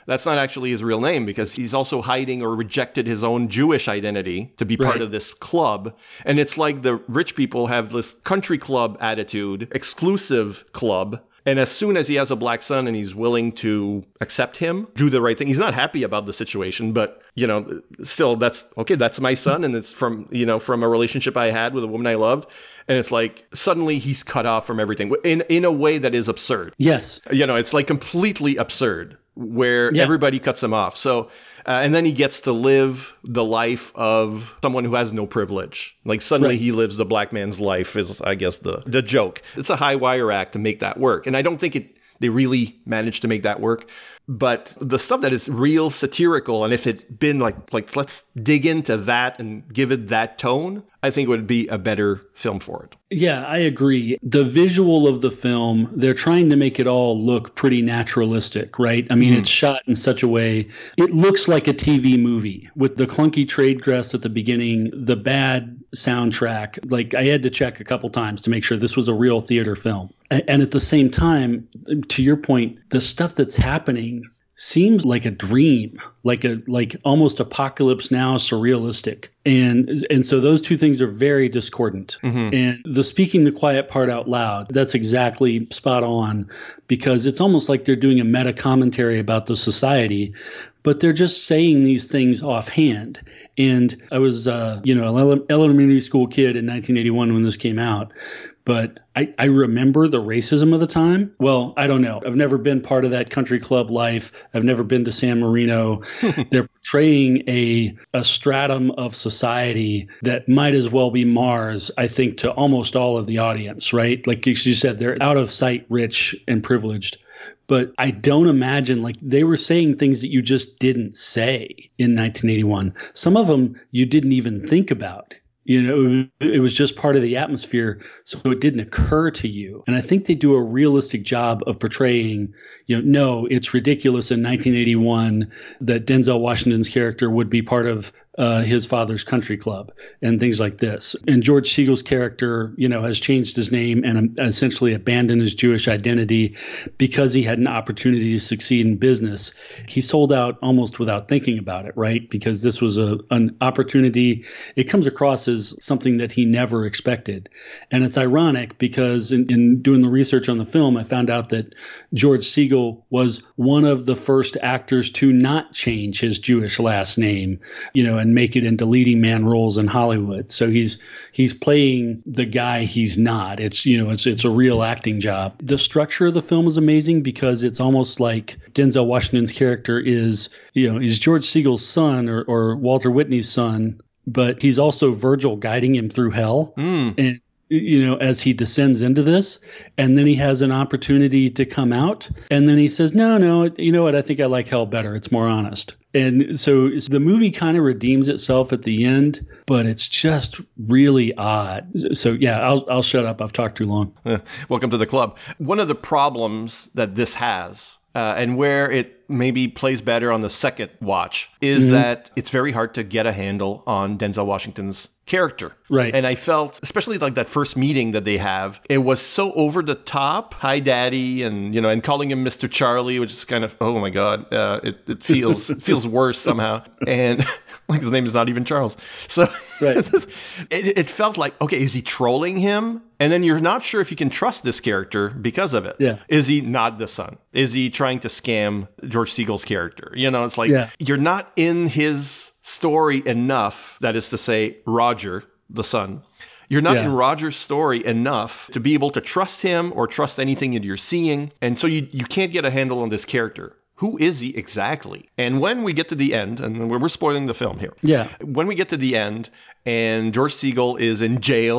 That's not actually his real name because he's also hiding or rejected his own Jewish identity to be part Right. of this club. And it's like the rich people have this country club attitude, exclusive club. And as soon as he has a black son and he's willing to accept him, do the right thing. He's not happy about the situation, but, you know, still that's, okay, that's my son. And it's from, you know, from a relationship I had with a woman I loved. And it's like, suddenly he's cut off from everything in, in a way that is absurd. Yes. You know, it's like completely absurd where Yeah. everybody cuts him off. So, uh, and then he gets to live the life of someone who has no privilege. Like suddenly Right. he lives the black man's life is, I guess, the, the joke. It's a high wire act to make that work. And I don't think it, they really managed to make that work. But the stuff that is real satirical, and if it'd been like, like, let's dig into that and give it that tone, I think it would be a better film for it. Yeah, I agree. The visual of the film, they're trying to make it all look pretty naturalistic, right? I mean, Mm. it's shot in such a way, it looks like a T V movie with the clunky trade dress at the beginning, the bad soundtrack. Like, I had to check a couple times to make sure this was a real theater film. A- And at the same time, to your point, the stuff that's happening seems like a dream, like a like almost Apocalypse Now surrealistic. And and so those two things are very discordant. And the speaking the quiet part out loud, that's exactly spot on, because it's almost like they're doing a meta commentary about the society, but they're just saying these things offhand. And I was, uh, you know, an ele- elementary school kid in nineteen eighty-one when this came out. But I, I remember the racism of the time. Well, I don't know. I've never been part of that country club life. I've never been to San Marino. They're portraying a, a stratum of society that might as well be Mars, I think, to almost all of the audience, right? Like you said, they're out of sight, rich, and privileged. But I don't imagine, like, they were saying things that you just didn't say in nineteen eighty-one. Some of them you didn't even think about. You know, it was just part of the atmosphere, so it didn't occur to you. And I think they do a realistic job of portraying, you know, no, it's ridiculous in nineteen eighty-one that Denzel Washington's character would be part of uh, his father's country club and things like this. And George Siegel's character, you know, has changed his name and um, essentially abandoned his Jewish identity because he had an opportunity to succeed in business. He sold out almost without thinking about it, right? Because this was a an opportunity. It comes across as something that he never expected. And it's ironic because in, in doing the research on the film, I found out that George Siegel was one of the first actors to not change his Jewish last name, you know, and make it into leading man roles in Hollywood. So he's he's playing the guy he's not. It's, you know, it's it's a real acting job. The structure of the film is amazing because it's almost like Denzel Washington's character is, you know, is George Siegel's son or, or Walter Whitney's son, but he's also Virgil guiding him through hell. Mm. And, you know, as he descends into this, and then he has an opportunity to come out, and then he says, no, no, you know what? I think I like hell better. It's more honest. And so the movie kind of redeems itself at the end, but it's just really odd. So yeah, I'll I'll shut up. I've talked too long. Welcome to the club. One of the problems that this has, uh, and where it maybe plays better on the second watch, is mm-hmm. that it's very hard to get a handle on Denzel Washington's character. Right. And I felt, especially like that first meeting that they have, it was so over the top. Hi, Daddy, and you know, and calling him Mister Charlie, which is kind of, oh my God, uh, it it feels feels worse somehow. And like his name is not even Charles. So right. it, it felt like, okay, is he trolling him? And then you're not sure if you can trust this character because of it. Yeah. Is he not the son? Is he trying to scam George Siegel's character? You know, it's like yeah. you're not in his story enough, that is to say, Roger, the son. You're not yeah. in Roger's story enough to be able to trust him or trust anything that you're seeing. And so you, you can't get a handle on this character. Who is he exactly? And when we get to the end, and we're spoiling the film here. Yeah. When we get to the end and George Siegel is in jail.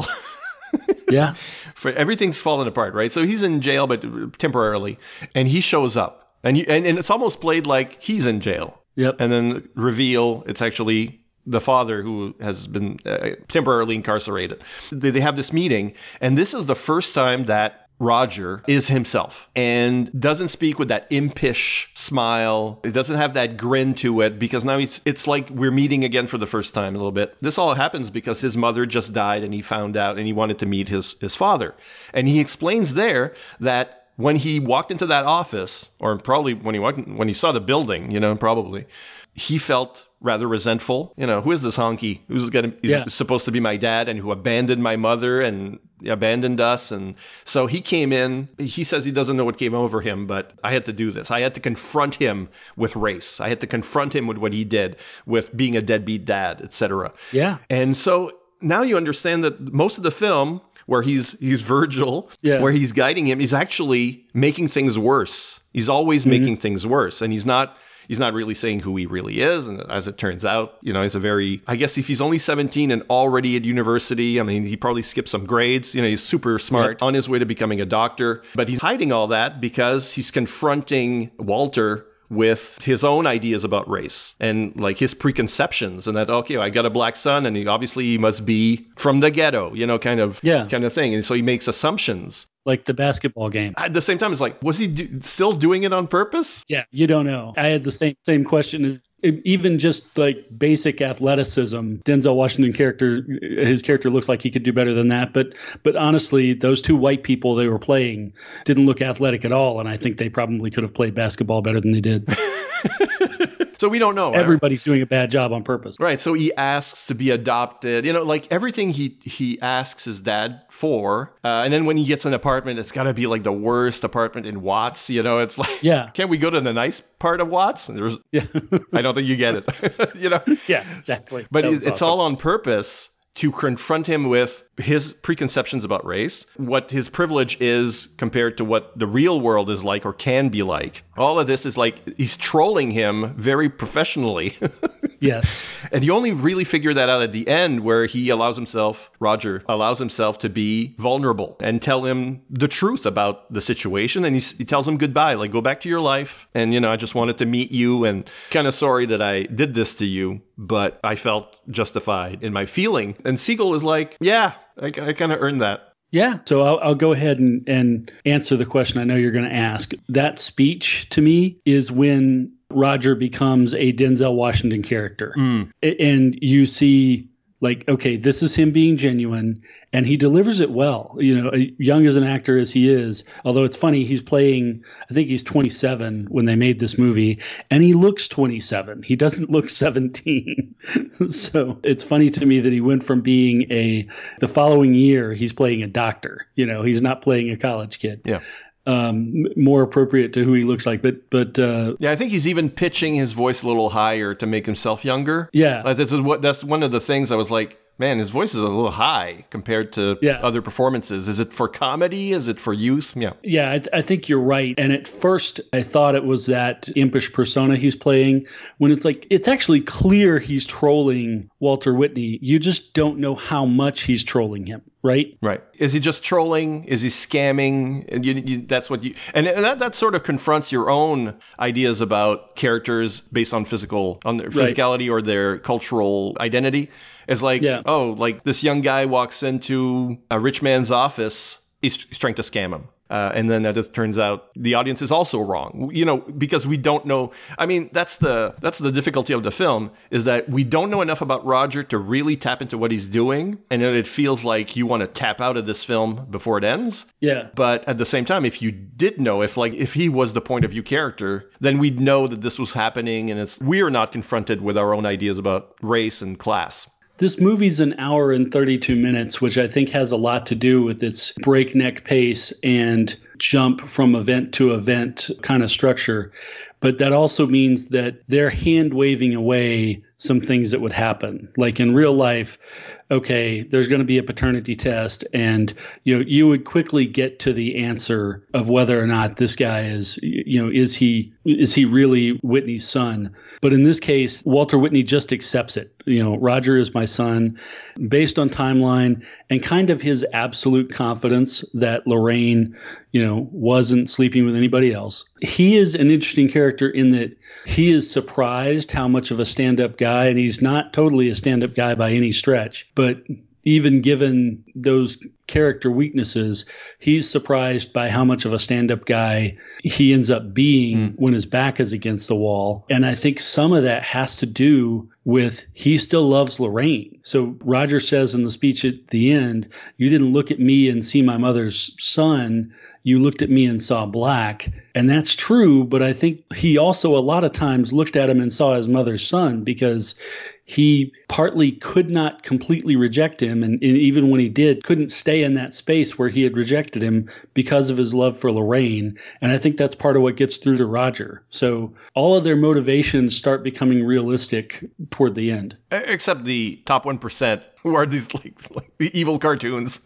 yeah. For everything's fallen apart, right? So he's in jail, but temporarily. And he shows up. And, you, and, and it's almost played like he's in jail. Yep. And then reveal it's actually the father who has been uh, temporarily incarcerated. They, they have this meeting, and this is the first time that Roger is himself and doesn't speak with that impish smile. It doesn't have that grin to it because now he's, it's like we're meeting again for the first time a little bit. This all happens because his mother just died and he found out and he wanted to meet his, his father. And he explains there that when he walked into that office, or probably when he walked, when he saw the building, you know, probably, he felt rather resentful. You know, who is this honky who's gonna is Yeah. supposed to be my dad and who abandoned my mother and abandoned us? And so he came in. He says he doesn't know what came over him, but I had to do this. I had to confront him with race. I had to confront him with what he did, with being a deadbeat dad, et cetera. Yeah. And so now you understand that most of the film, where he's he's Virgil, Yeah. where he's guiding him, he's actually making things worse. He's always Mm-hmm. making things worse, and he's not he's not really saying who he really is. And as it turns out, you know, he's a very, I guess if he's only seventeen and already at university, I mean, he probably skipped some grades. You know, he's super smart, on his way to becoming a doctor, but he's hiding all that because he's confronting Walter with his own ideas about race and like his preconceptions, and that, okay, I got a black son and he obviously he must be from the ghetto, you know, kind of Yeah. kind of thing. And so he makes assumptions. Like the basketball game. At the same time, it's like, was he do- still doing it on purpose? Yeah, you don't know. I had the same same question. It- even just like basic athleticism, Denzel Washington character, his character looks like he could do better than that. But but honestly, those two white people they were playing didn't look athletic at all, and I think they probably could have played basketball better than they did. So we don't know. Everybody's doing a bad job on purpose. Right. So he asks to be adopted, you know, like everything he he asks his dad for. Uh, and then when he gets an apartment, it's got to be like the worst apartment in Watts. You know, it's like, Yeah. can't we go to the nice part of Watts? And there's, Yeah. I don't think you get it, you know? Yeah, exactly. But That it, was it's awesome. all on purpose to confront him with his preconceptions about race, what his privilege is compared to what the real world is like or can be like. All of this is like, he's trolling him very professionally. Yes. And you only really figure that out at the end, where he allows himself, Roger allows himself to be vulnerable and tell him the truth about the situation. And he, he tells him goodbye, like, go back to your life. And, you know, I just wanted to meet you and kind of sorry that I did this to you, but I felt justified in my feeling. And Siegel is like, yeah, I, I kind of earned that. Yeah. So I'll, I'll go ahead and, and answer the question I know you're going to ask. That speech to me is when Roger becomes a Denzel Washington character. Mm. A- And you see, like, okay, this is him being genuine, and he delivers it well. You know, young as an actor as he is, although it's funny, he's playing, I think he's twenty-seven when they made this movie, and he looks twenty-seven. He doesn't look seventeen. So it's funny to me that he went from being a, the following year, he's playing a doctor. You know, he's not playing a college kid. Yeah. Um, more appropriate to who he looks like. But, but, uh, Yeah, I think he's even pitching his voice a little higher to make himself younger. Yeah. Like, that's what that's one of the things I was like, man, his voice is a little high compared to Yeah. other performances. Is it for comedy? Is it for youth? Yeah. Yeah, I, th- I think you're right. And at first, I thought it was that impish persona he's playing, when it's like, it's actually clear he's trolling Walter Whitney. You just don't know how much he's trolling him, right? Right. Is he just trolling? Is he scamming? And you, you, that's what you, and, and that, that sort of confronts your own ideas about characters based on physical, on their Right. physicality or their cultural identity. It's like, Yeah. oh, like this young guy walks into a rich man's office. He's, he's trying to scam him. Uh, and then it turns out the audience is also wrong, you know, because we don't know. I mean, that's the that's the difficulty of the film, is that we don't know enough about Roger to really tap into what he's doing. And then it feels like you want to tap out of this film before it ends. Yeah. But at the same time, if you did know, if like if he was the point of view character, then we'd know that this was happening, and it's we're not confronted with our own ideas about race and class. This movie's an hour and thirty-two minutes, which I think has a lot to do with its breakneck pace and jump from event to event kind of structure. But that also means that they're hand waving away some things that would happen. Like in real life, okay, there's going to be a paternity test, and you know, you would quickly get to the answer of whether or not this guy is, you know, is he is he really Whitney's son? But in this case, Walter Whitney just accepts it. You know, Roger is my son, based on timeline and kind of his absolute confidence that Lorraine, you know, wasn't sleeping with anybody else. He is an interesting character in that he is surprised how much of a stand-up guy, and he's not totally a stand-up guy by any stretch, but even given those character weaknesses, he's surprised by how much of a stand-up guy he ends up being mm. when his back is against the wall. And I think some of that has to do with he still loves Lorraine. So Roger says in the speech at the end, you didn't look at me and see my mother's son. you looked at me and saw black. And that's true, but I think he also a lot of times looked at him and saw his mother's son, because he partly could not completely reject him, and, and even when he did, couldn't stay in that space where he had rejected him because of his love for Lorraine. And I think that's part of what gets through to Roger. So all of their motivations start becoming realistic toward the end. Except the top one percent, who are these like, like the evil cartoons.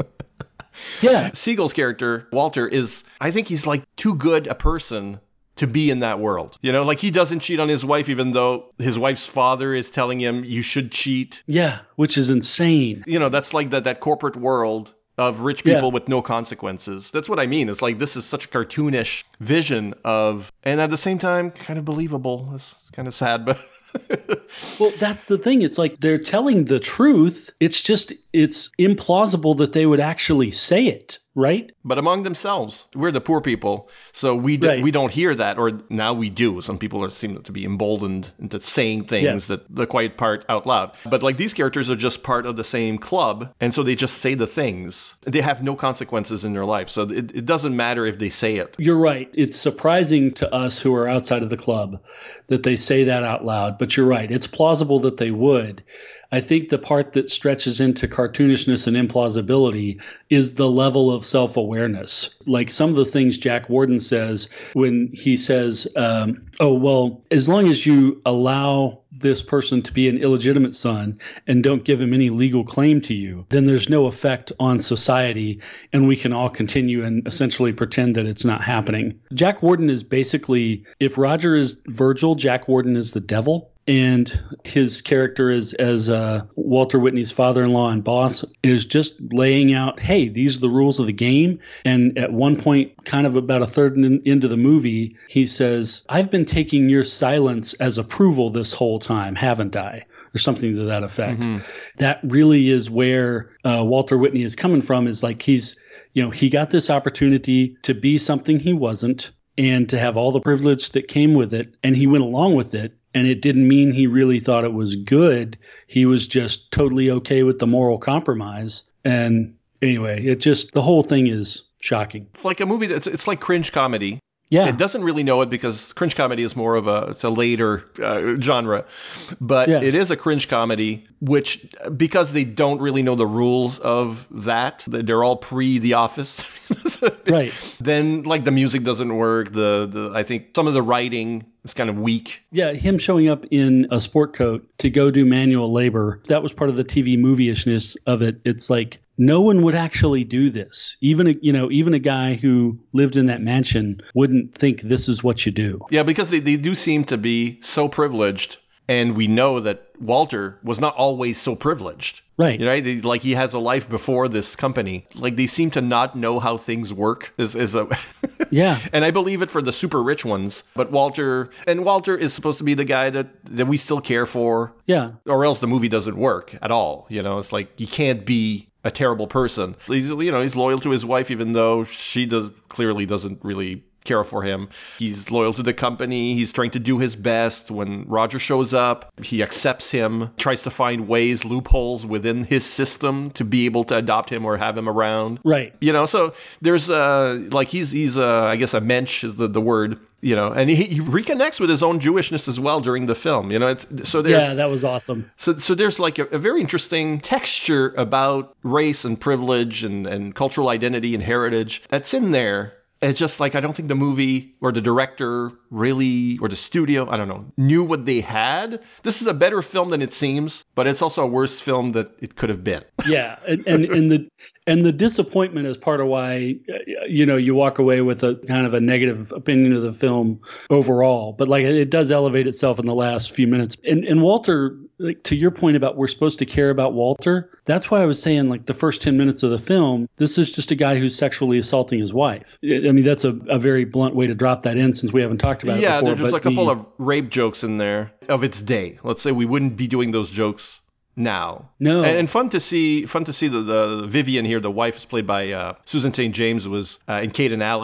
Yeah. Siegel's character, Walter, is, I think he's like too good a person to be in that world. You know, like he doesn't cheat on his wife, even though his wife's father is telling him you should cheat. Yeah, which is insane. You know, that's like that, that corporate world of rich people Yeah. with no consequences. That's what I mean. It's like, this is such a cartoonish vision of, and at the same time, kind of believable. It's kind of sad, but... Well, that's the thing. It's like they're telling the truth. It's just, it's implausible that they would actually say it, right? But among themselves, we're the poor people, so we do, Right. we don't hear that, or now we do. Some people are, seem to be emboldened into saying things Yeah. that the quiet part out loud. But like these characters are just part of the same club, and so they just say the things. They have no consequences in their life, so it, it doesn't matter if they say it. You're right. It's surprising to us who are outside of the club that they say that out loud, but you're right. It's plausible that they would. I think the part that stretches into cartoonishness and implausibility is the level of self-awareness. Like some of the things Jack Warden says when he says, um, oh, well, as long as you allow this person to be an illegitimate son and don't give him any legal claim to you, then there's no effect on society, and we can all continue and essentially pretend that it's not happening. Jack Warden is basically, if Roger is Virgil, Jack Warden is the devil. And his character is as uh, Walter Whitney's father-in-law and boss is just laying out, hey, these are the rules of the game. And at one point, kind of about a third in, into the movie, he says, I've been taking your silence as approval this whole time, haven't I? Or something to that effect. Mm-hmm. That really is where uh, Walter Whitney is coming from, is like he's, you know, he got this opportunity to be something he wasn't and to have all the privilege that came with it. And he went along with it. And it didn't mean he really thought it was good. He was just totally okay with the moral compromise. And anyway, it just, the whole thing is shocking. It's like a movie that's, it's like cringe comedy. Yeah. It doesn't really know it because cringe comedy is more of a, it's a later uh, genre. But yeah. It is a cringe comedy, which, because they don't really know the rules of that, they're all pre The Office. Right. Then, like, the music doesn't work. The, the I think some of the writing is kind of weak. Yeah, him showing up in a sport coat to go do manual labor, that was part of the T V movie-ishness of it. It's like, no one would actually do this. Even a, you know, even a guy who lived in that mansion wouldn't think this is what you do. Yeah, because they, they do seem to be so privileged, and we know that Walter was not always so privileged. Right. You know, they, like he has a life before this company. Like they seem to not know how things work. Is is a yeah. And I believe it for the super rich ones. But Walter and Walter is supposed to be the guy that, that we still care for. Yeah. Or else the movie doesn't work at all. You know, it's like he can't be a terrible person. He's, you know, he's loyal to his wife, even though she does clearly doesn't really care for him. He's loyal to the company. He's trying to do his best. When Roger shows up, he accepts him, tries to find ways, loopholes within his system to be able to adopt him or have him around. Right. You know, so there's uh like he's he's uh I guess a mensch is the, the word. You know, and he, he reconnects with his own Jewishness as well during the film. You know, it's so there's yeah, that was awesome. So so there's like a, a very interesting texture about race and privilege and, and cultural identity and heritage that's in there. It's just like, I don't think the movie or the director really, or the studio, I don't know, knew what they had. This is a better film than it seems, but it's also a worse film that it could have been. Yeah, and, and, and the and the disappointment is part of why, you know, you walk away with a kind of a negative opinion of the film overall. But like, it does elevate itself in the last few minutes. And and Walter, like, to your point about we're supposed to care about Walter, that's why I was saying, like, the first ten minutes of the film, this is just a guy who's sexually assaulting his wife. I mean, that's a, a very blunt way to drop that in since we haven't talked about yeah, it before. Yeah, there's just a couple the, of rape jokes in there of its day. Let's say we wouldn't be doing those jokes now. No. And, and fun to see fun to see the, the Vivian here, the wife is played by uh, Susan Saint James, was uh, in Kate and Ally.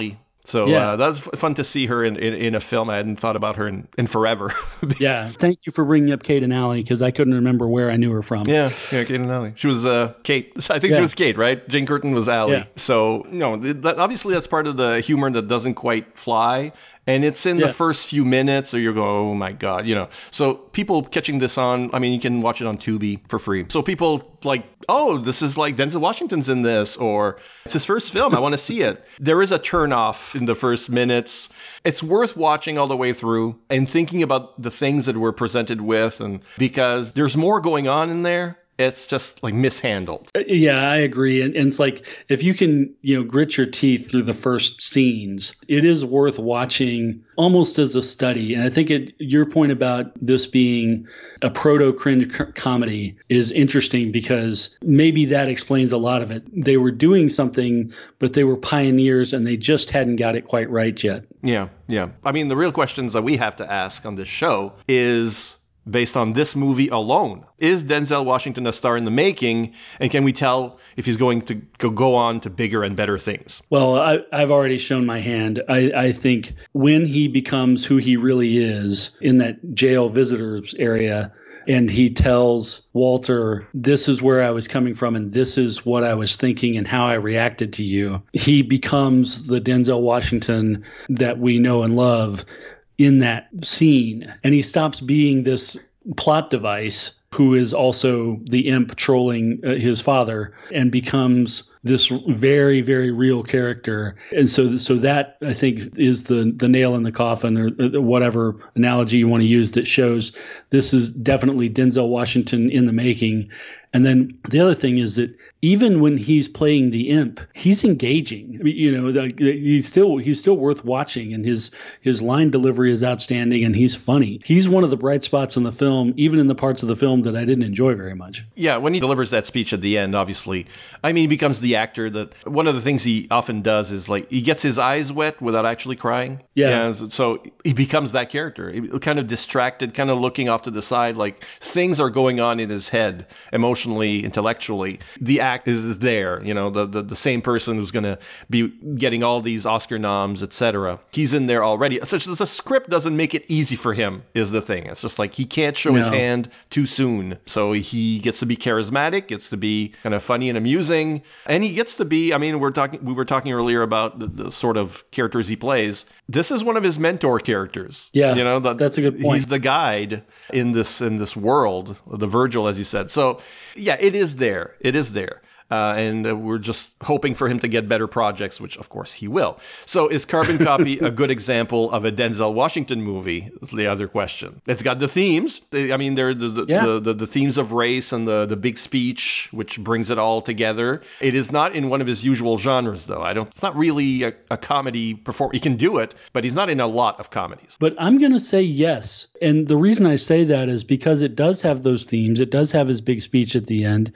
So Yeah. uh, that was f- fun to see her in, in, in a film. I hadn't thought about her in, in forever. Yeah. Thank you for bringing up Kate and Allie, because I couldn't remember where I knew her from. Yeah, yeah, Kate and Allie. She was uh, Kate. I think Yeah. she was Kate, right? Jane Curtin was Allie. Yeah. So, no, th- that, obviously that's part of the humor that doesn't quite fly. And it's in Yeah. the first few minutes, or you go, oh my God, you know. So people catching this on, I mean, you can watch it on Tubi for free. So people like, oh, this is like Denzel Washington's in this, or it's his first film, I want to see it. There is a turn off in the first minutes. It's worth watching all the way through and thinking about the things that we're presented with, and because there's more going on in there. It's just like mishandled. Yeah, I agree. And, and it's like, if you can, you know, grit your teeth through the first scenes, it is worth watching almost as a study. And I think it, your point about this being a proto cringe c- comedy is interesting, because maybe that explains a lot of it. They were doing something, but they were pioneers and they just hadn't got it quite right yet. Yeah, yeah. I mean, the real questions that we have to ask on this show is, based on this movie alone, is Denzel Washington a star in the making? And can we tell if he's going to go, go on to bigger and better things? Well, I, I've already shown my hand. I, I think when he becomes who he really is in that jail visitors area, and he tells Walter, this is where I was coming from, and this is what I was thinking and how I reacted to you, he becomes the Denzel Washington that we know and love in that scene. And he stops being this plot device who is also the imp trolling uh, his father, and becomes this very, very real character. And so so that, I think, is the the nail in the coffin, or whatever analogy you want to use, that shows this is definitely Denzel Washington in the making. And then the other thing is that even when he's playing the imp, he's engaging. I mean, you know, like, he's still he's still worth watching, and his his line delivery is outstanding, and he's funny. He's one of the bright spots in the film, even in the parts of the film that I didn't enjoy very much. Yeah, when he delivers that speech at the end, obviously, I mean, he becomes the actor that, one of the things he often does is, like, he gets his eyes wet without actually crying. Yeah. yeah so he becomes that character, he, kind of distracted, kind of looking off to the side, like things are going on in his head, emotionally, intellectually. The act is there, you know, the the, the same person who's going to be getting all these Oscar noms, et cetera. He's in there already. Such as the script doesn't make it easy for him, is the thing. It's just like he can't show No. his hand too soon. So he gets to be charismatic, gets to be kind of funny and amusing, and he gets to be, I mean, we're talking we were talking earlier about the, the sort of characters he plays. This is one of his mentor characters. Yeah, you know, the, that's a good point. He's the guide in this in this world, the Virgil, as you said. So yeah, it is there. It is there. Uh, and uh, we're just hoping for him to get better projects, which of course he will. So is Carbon Copy a good example of a Denzel Washington movie? Is the other question. It's got the themes. I mean, there are the the, Yeah. the, the the themes of race and the, the big speech, which brings it all together. It is not in one of his usual genres, though. I don't. It's not really a, a comedy perform. He can do it, but he's not in a lot of comedies. But I'm going to say yes. And the reason I say that is because it does have those themes. It does have his big speech at the end.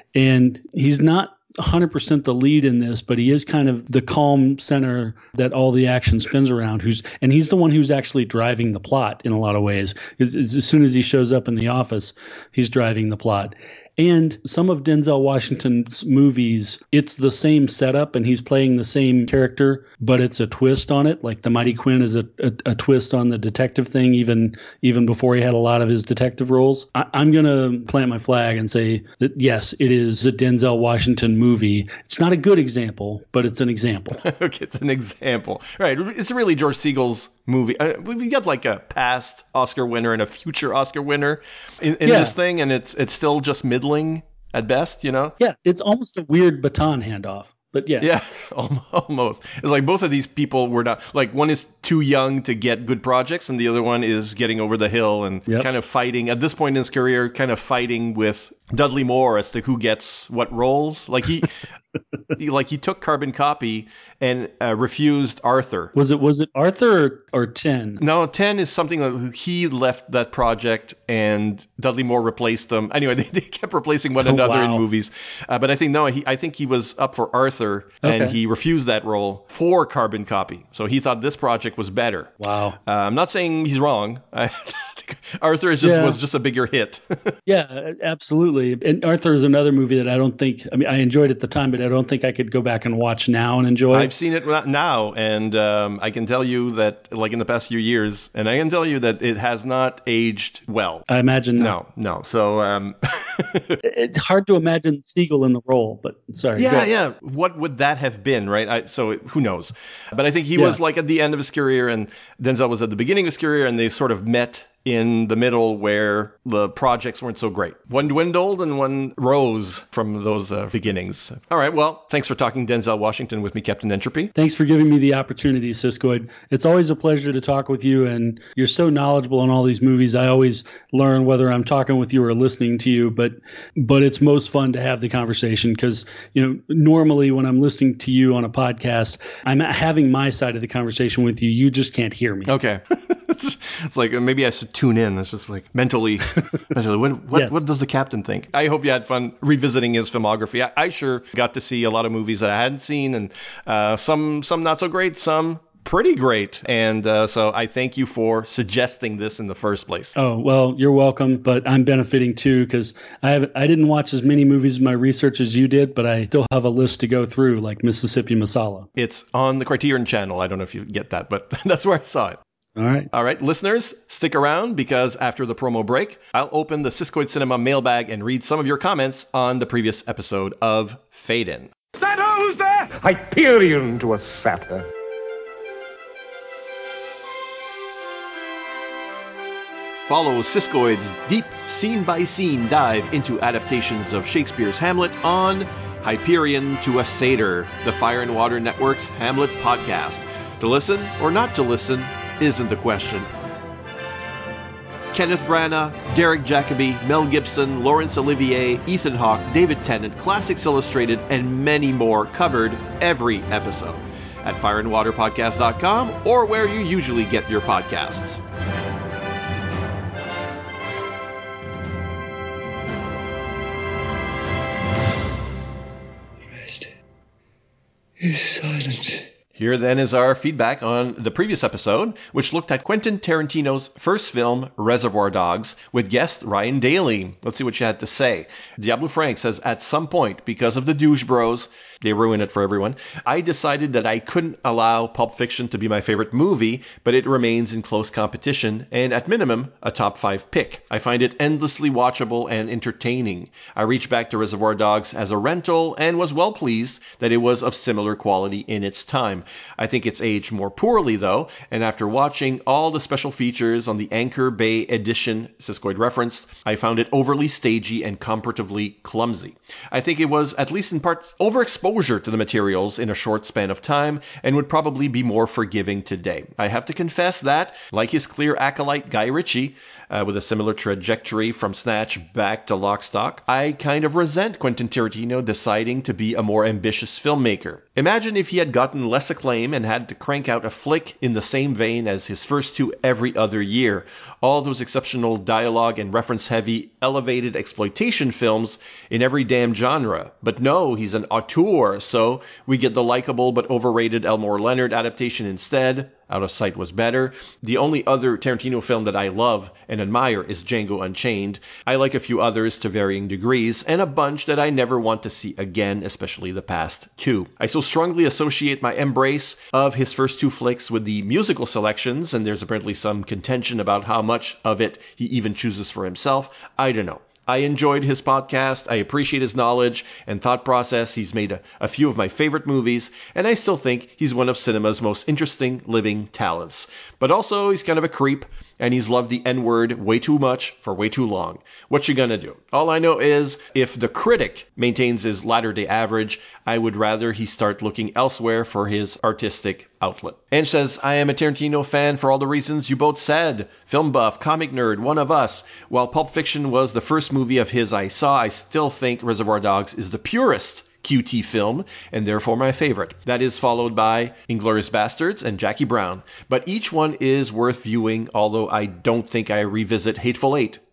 And he's not one hundred percent the lead in this, but he is kind of the calm center that all the action spins around. Who's and he's the one who's actually driving the plot in a lot of ways. As, as soon as he shows up in the office, he's driving the plot. And some of Denzel Washington's movies, it's the same setup and he's playing the same character, but it's a twist on it. Like The Mighty Quinn is a, a, a twist on the detective thing, even even before he had a lot of his detective roles. I, I'm going to plant my flag and say that, yes, it is a Denzel Washington movie. It's not a good example, but it's an example. Okay, it's an example. Right. It's really George Siegel's movie. Uh, we got like a past Oscar winner and a future Oscar winner in, in Yeah. this thing, and it's it's still just middling at best, you know? Yeah, it's almost a weird baton handoff. But yeah. Yeah, almost. It's like both of these people were not, like, one is too young to get good projects, and the other one is getting over the hill and Yep. kind of fighting, at this point in his career, kind of fighting with Dudley Moore as to who gets what roles. Like, he... he- like he took Carbon Copy and uh, refused Arthur. Was it was it Arthur or, or ten? No, ten is something that he left that project and Dudley Moore replaced them. Anyway, they, they kept replacing one Oh, another wow. in movies. Uh, but I think, no, he, I think he was up for Arthur and Okay. he refused that role for Carbon Copy. So he thought this project was better. Wow. Uh, I'm not saying he's wrong. Arthur is just Yeah. was just a bigger hit. Yeah, absolutely. And Arthur is another movie that I don't think, I mean, I enjoyed at the time, but I don't think I could go back and watch now and enjoy. I've seen it now, and um, I can tell you that, like in the past few years, and I can tell you that it has not aged well. I imagine not. No, no. So um, it's hard to imagine Siegel in the role, but sorry. yeah, yeah. What would that have been, right? I, so who knows? But I think he Yeah. was like at the end of his career, and Denzel was at the beginning of his career, and they sort of met in the middle where the projects weren't so great. One dwindled and one rose from those uh, beginnings. All right, well, thanks for talking Denzel Washington with me, Captain Entropy. Thanks for giving me the opportunity, Siskoid. It's always a pleasure to talk with you, and you're so knowledgeable on all these movies. I always learn whether I'm talking with you or listening to you, but but it's most fun to have the conversation because, you know, normally when I'm listening to you on a podcast, I'm having my side of the conversation with you. You just can't hear me. Okay. it's, it's like maybe I should tune in. It's just like mentally, mentally what, what, Yes. what does the captain think? I hope you had fun revisiting his filmography. I, I sure got to see a lot of movies that I hadn't seen, and uh, some some not so great, some pretty great. And uh, so I thank you for suggesting this in the first place. Oh, well, you're welcome, but I'm benefiting too because I have I didn't watch as many movies in my research as you did, but I still have a list to go through, like Mississippi Masala. It's on the Criterion channel. I don't know if you get that, but that's where I saw it. All right. All right, listeners, stick around because after the promo break, I'll open the Siskoid Cinema mailbag and read some of your comments on the previous episode of Fade In. Santa, who's there? Hyperion to a satyr. Follow Siskoid's deep scene-by-scene dive into adaptations of Shakespeare's Hamlet on Hyperion to a Satyr, the Fire and Water Network's Hamlet podcast. To listen or not to listen isn't the question. Kenneth Branagh, Derek Jacobi, Mel Gibson, Laurence Olivier, Ethan Hawke, David Tennant, Classics Illustrated, and many more covered every episode at fire and water podcast dot com or where you usually get your podcasts. Is silent. Here then is our feedback on the previous episode, which looked at Quentin Tarantino's first film, Reservoir Dogs, with guest Ryan Daly. Let's see what you had to say. Diablo Frank says, at some point, because of the douche bros, they ruin it for everyone, I decided that I couldn't allow Pulp Fiction to be my favorite movie, but it remains in close competition, and at minimum, a top five pick. I find it endlessly watchable and entertaining. I reached back to Reservoir Dogs as a rental and was well pleased that it was of similar quality in its time. I think it's aged more poorly, though, and after watching all the special features on the Anchor Bay edition Siskoid referenced, I found it overly stagey and comparatively clumsy. I think it was, at least in part, overexposure to the materials in a short span of time and would probably be more forgiving today. I have to confess that, like his clear acolyte Guy Ritchie, uh, with a similar trajectory from Snatch back to Lock, Stock, I kind of resent Quentin Tarantino deciding to be a more ambitious filmmaker. Imagine if he had gotten less acclaim and had to crank out a flick in the same vein as his first two every other year. All those exceptional dialogue and reference-heavy, elevated exploitation films in every damn genre. But no, he's an auteur, so we get the likable but overrated Elmore Leonard adaptation instead. Out of Sight was better. The only other Tarantino film that I love and admire is Django Unchained. I like a few others to varying degrees, and a bunch that I never want to see again, especially the past two. I so strongly associate my embrace of his first two flicks with the musical selections, and there's apparently some contention about how much of it he even chooses for himself. I don't know. I enjoyed his podcast, I appreciate his knowledge and thought process, he's made a, a few of my favorite movies, and I still think he's one of cinema's most interesting living talents. But also, he's kind of a creep, and he's loved the N-word way too much for way too long. What you gonna do? All I know is, if the critic maintains his latter-day average, I would rather he start looking elsewhere for his artistic outlet. And says, I am a Tarantino fan for all the reasons you both said. Film buff, comic nerd, one of us. While Pulp Fiction was the first movie of his I saw, I still think Reservoir Dogs is the purest Q T film, and therefore my favorite. That is followed by Inglourious Bastards and Jackie Brown. But each one is worth viewing, although I don't think I revisit Hateful Eight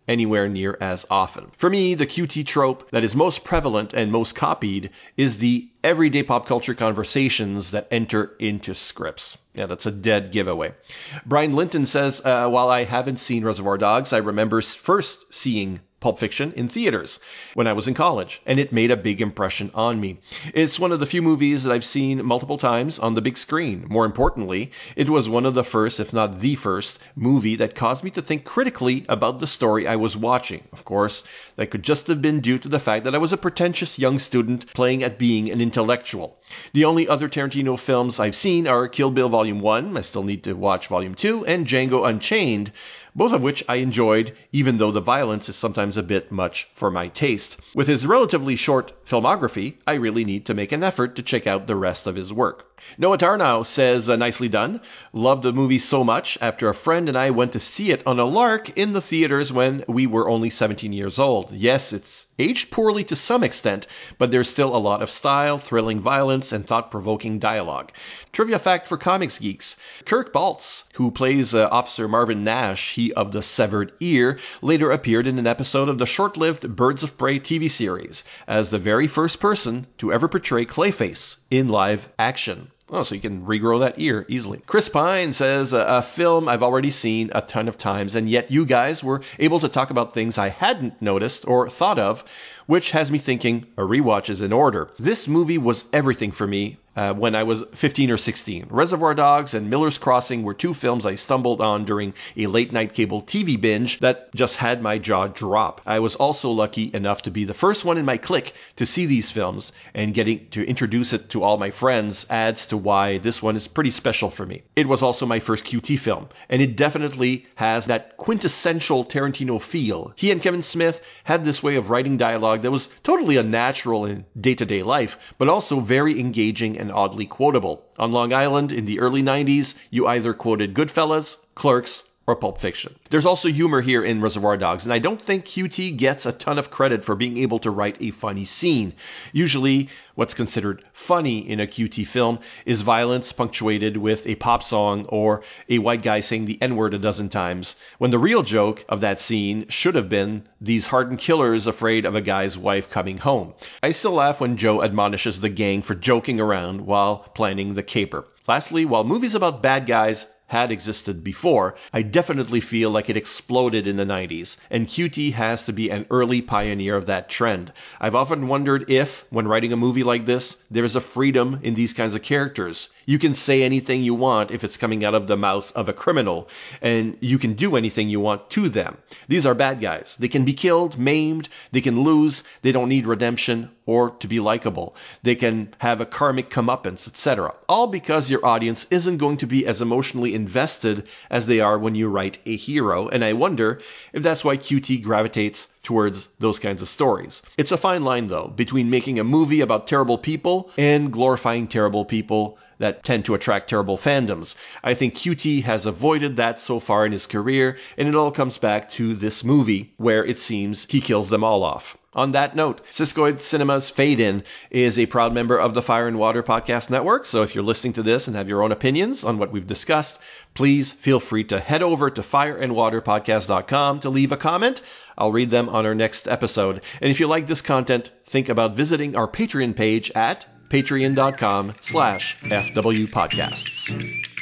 anywhere near as often. For me, the Q T trope that is most prevalent and most copied is the everyday pop culture conversations that enter into scripts. Yeah, that's a dead giveaway. Brian Linton says, uh, while I haven't seen Reservoir Dogs, I remember first seeing Pulp Fiction in theaters when I was in college, and it made a big impression on me. It's one of the few movies that I've seen multiple times on the big screen. More importantly, it was one of the first, if not the first, movie that caused me to think critically about the story I was watching. Of course, that could just have been due to the fact that I was a pretentious young student playing at being an intellectual. The only other Tarantino films I've seen are Kill Bill Volume one, I still need to watch Volume two, and Django Unchained, both of which I enjoyed, even though the violence is sometimes a bit much for my taste. With his relatively short filmography, I really need to make an effort to check out the rest of his work. Noah Tarnow says, uh, nicely done. Loved the movie so much after a friend and I went to see it on a lark in the theaters when we were only seventeen years old. Yes, it's aged poorly to some extent, but there's still a lot of style, thrilling violence, and thought-provoking dialogue. Trivia fact for comics geeks. Kirk Baltz, who plays uh, Officer Marvin Nash, he of the severed ear, later appeared in an episode of the short-lived Birds of Prey T V series as the very first person to ever portray Clayface in live action. Oh, so you can regrow that ear easily. Chris Pine says, a, a film I've already seen a ton of times, and yet you guys were able to talk about things I hadn't noticed or thought of, which has me thinking a rewatch is in order. This movie was everything for me uh, when I was fifteen or sixteen. Reservoir Dogs and Miller's Crossing were two films I stumbled on during a late-night cable T V binge that just had my jaw drop. I was also lucky enough to be the first one in my clique to see these films, and getting to introduce it to all my friends adds to why this one is pretty special for me. It was also my first Q T film, and it definitely has that quintessential Tarantino feel. He and Kevin Smith had this way of writing dialogue that was totally unnatural in day-to-day life, but also very engaging and oddly quotable. On Long Island in the early nineties, you either quoted Goodfellas, Clerks, or Pulp Fiction. There's also humor here in Reservoir Dogs, and I don't think Q T gets a ton of credit for being able to write a funny scene. Usually, what's considered funny in a Q T film is violence punctuated with a pop song or a white guy saying the N-word a dozen times, when the real joke of that scene should have been these hardened killers afraid of a guy's wife coming home. I still laugh when Joe admonishes the gang for joking around while planning the caper. Lastly, while movies about bad guys had existed before, I definitely feel like it exploded in the nineties, and Q T has to be an early pioneer of that trend. I've often wondered if, when writing a movie like this, there's a freedom in these kinds of characters. You can say anything you want if it's coming out of the mouth of a criminal, and you can do anything you want to them. These are bad guys. They can be killed, maimed, they can lose, they don't need redemption or to be likable. They can have a karmic comeuppance, et cetera. All because your audience isn't going to be as emotionally invested as they are when you write a hero, and I wonder if that's why Q T gravitates towards those kinds of stories. It's a fine line, though, between making a movie about terrible people and glorifying terrible people that tend to attract terrible fandoms. I think Q T has avoided that so far in his career, and it all comes back to this movie, where it seems he kills them all off. On that note, Siskoid Cinema's Fade In is a proud member of the Fire and Water Podcast Network, so if you're listening to this and have your own opinions on what we've discussed, please feel free to head over to fire and water podcast dot com to leave a comment. I'll read them on our next episode. And if you like this content, think about visiting our Patreon page at patreon dot com slash F W podcasts.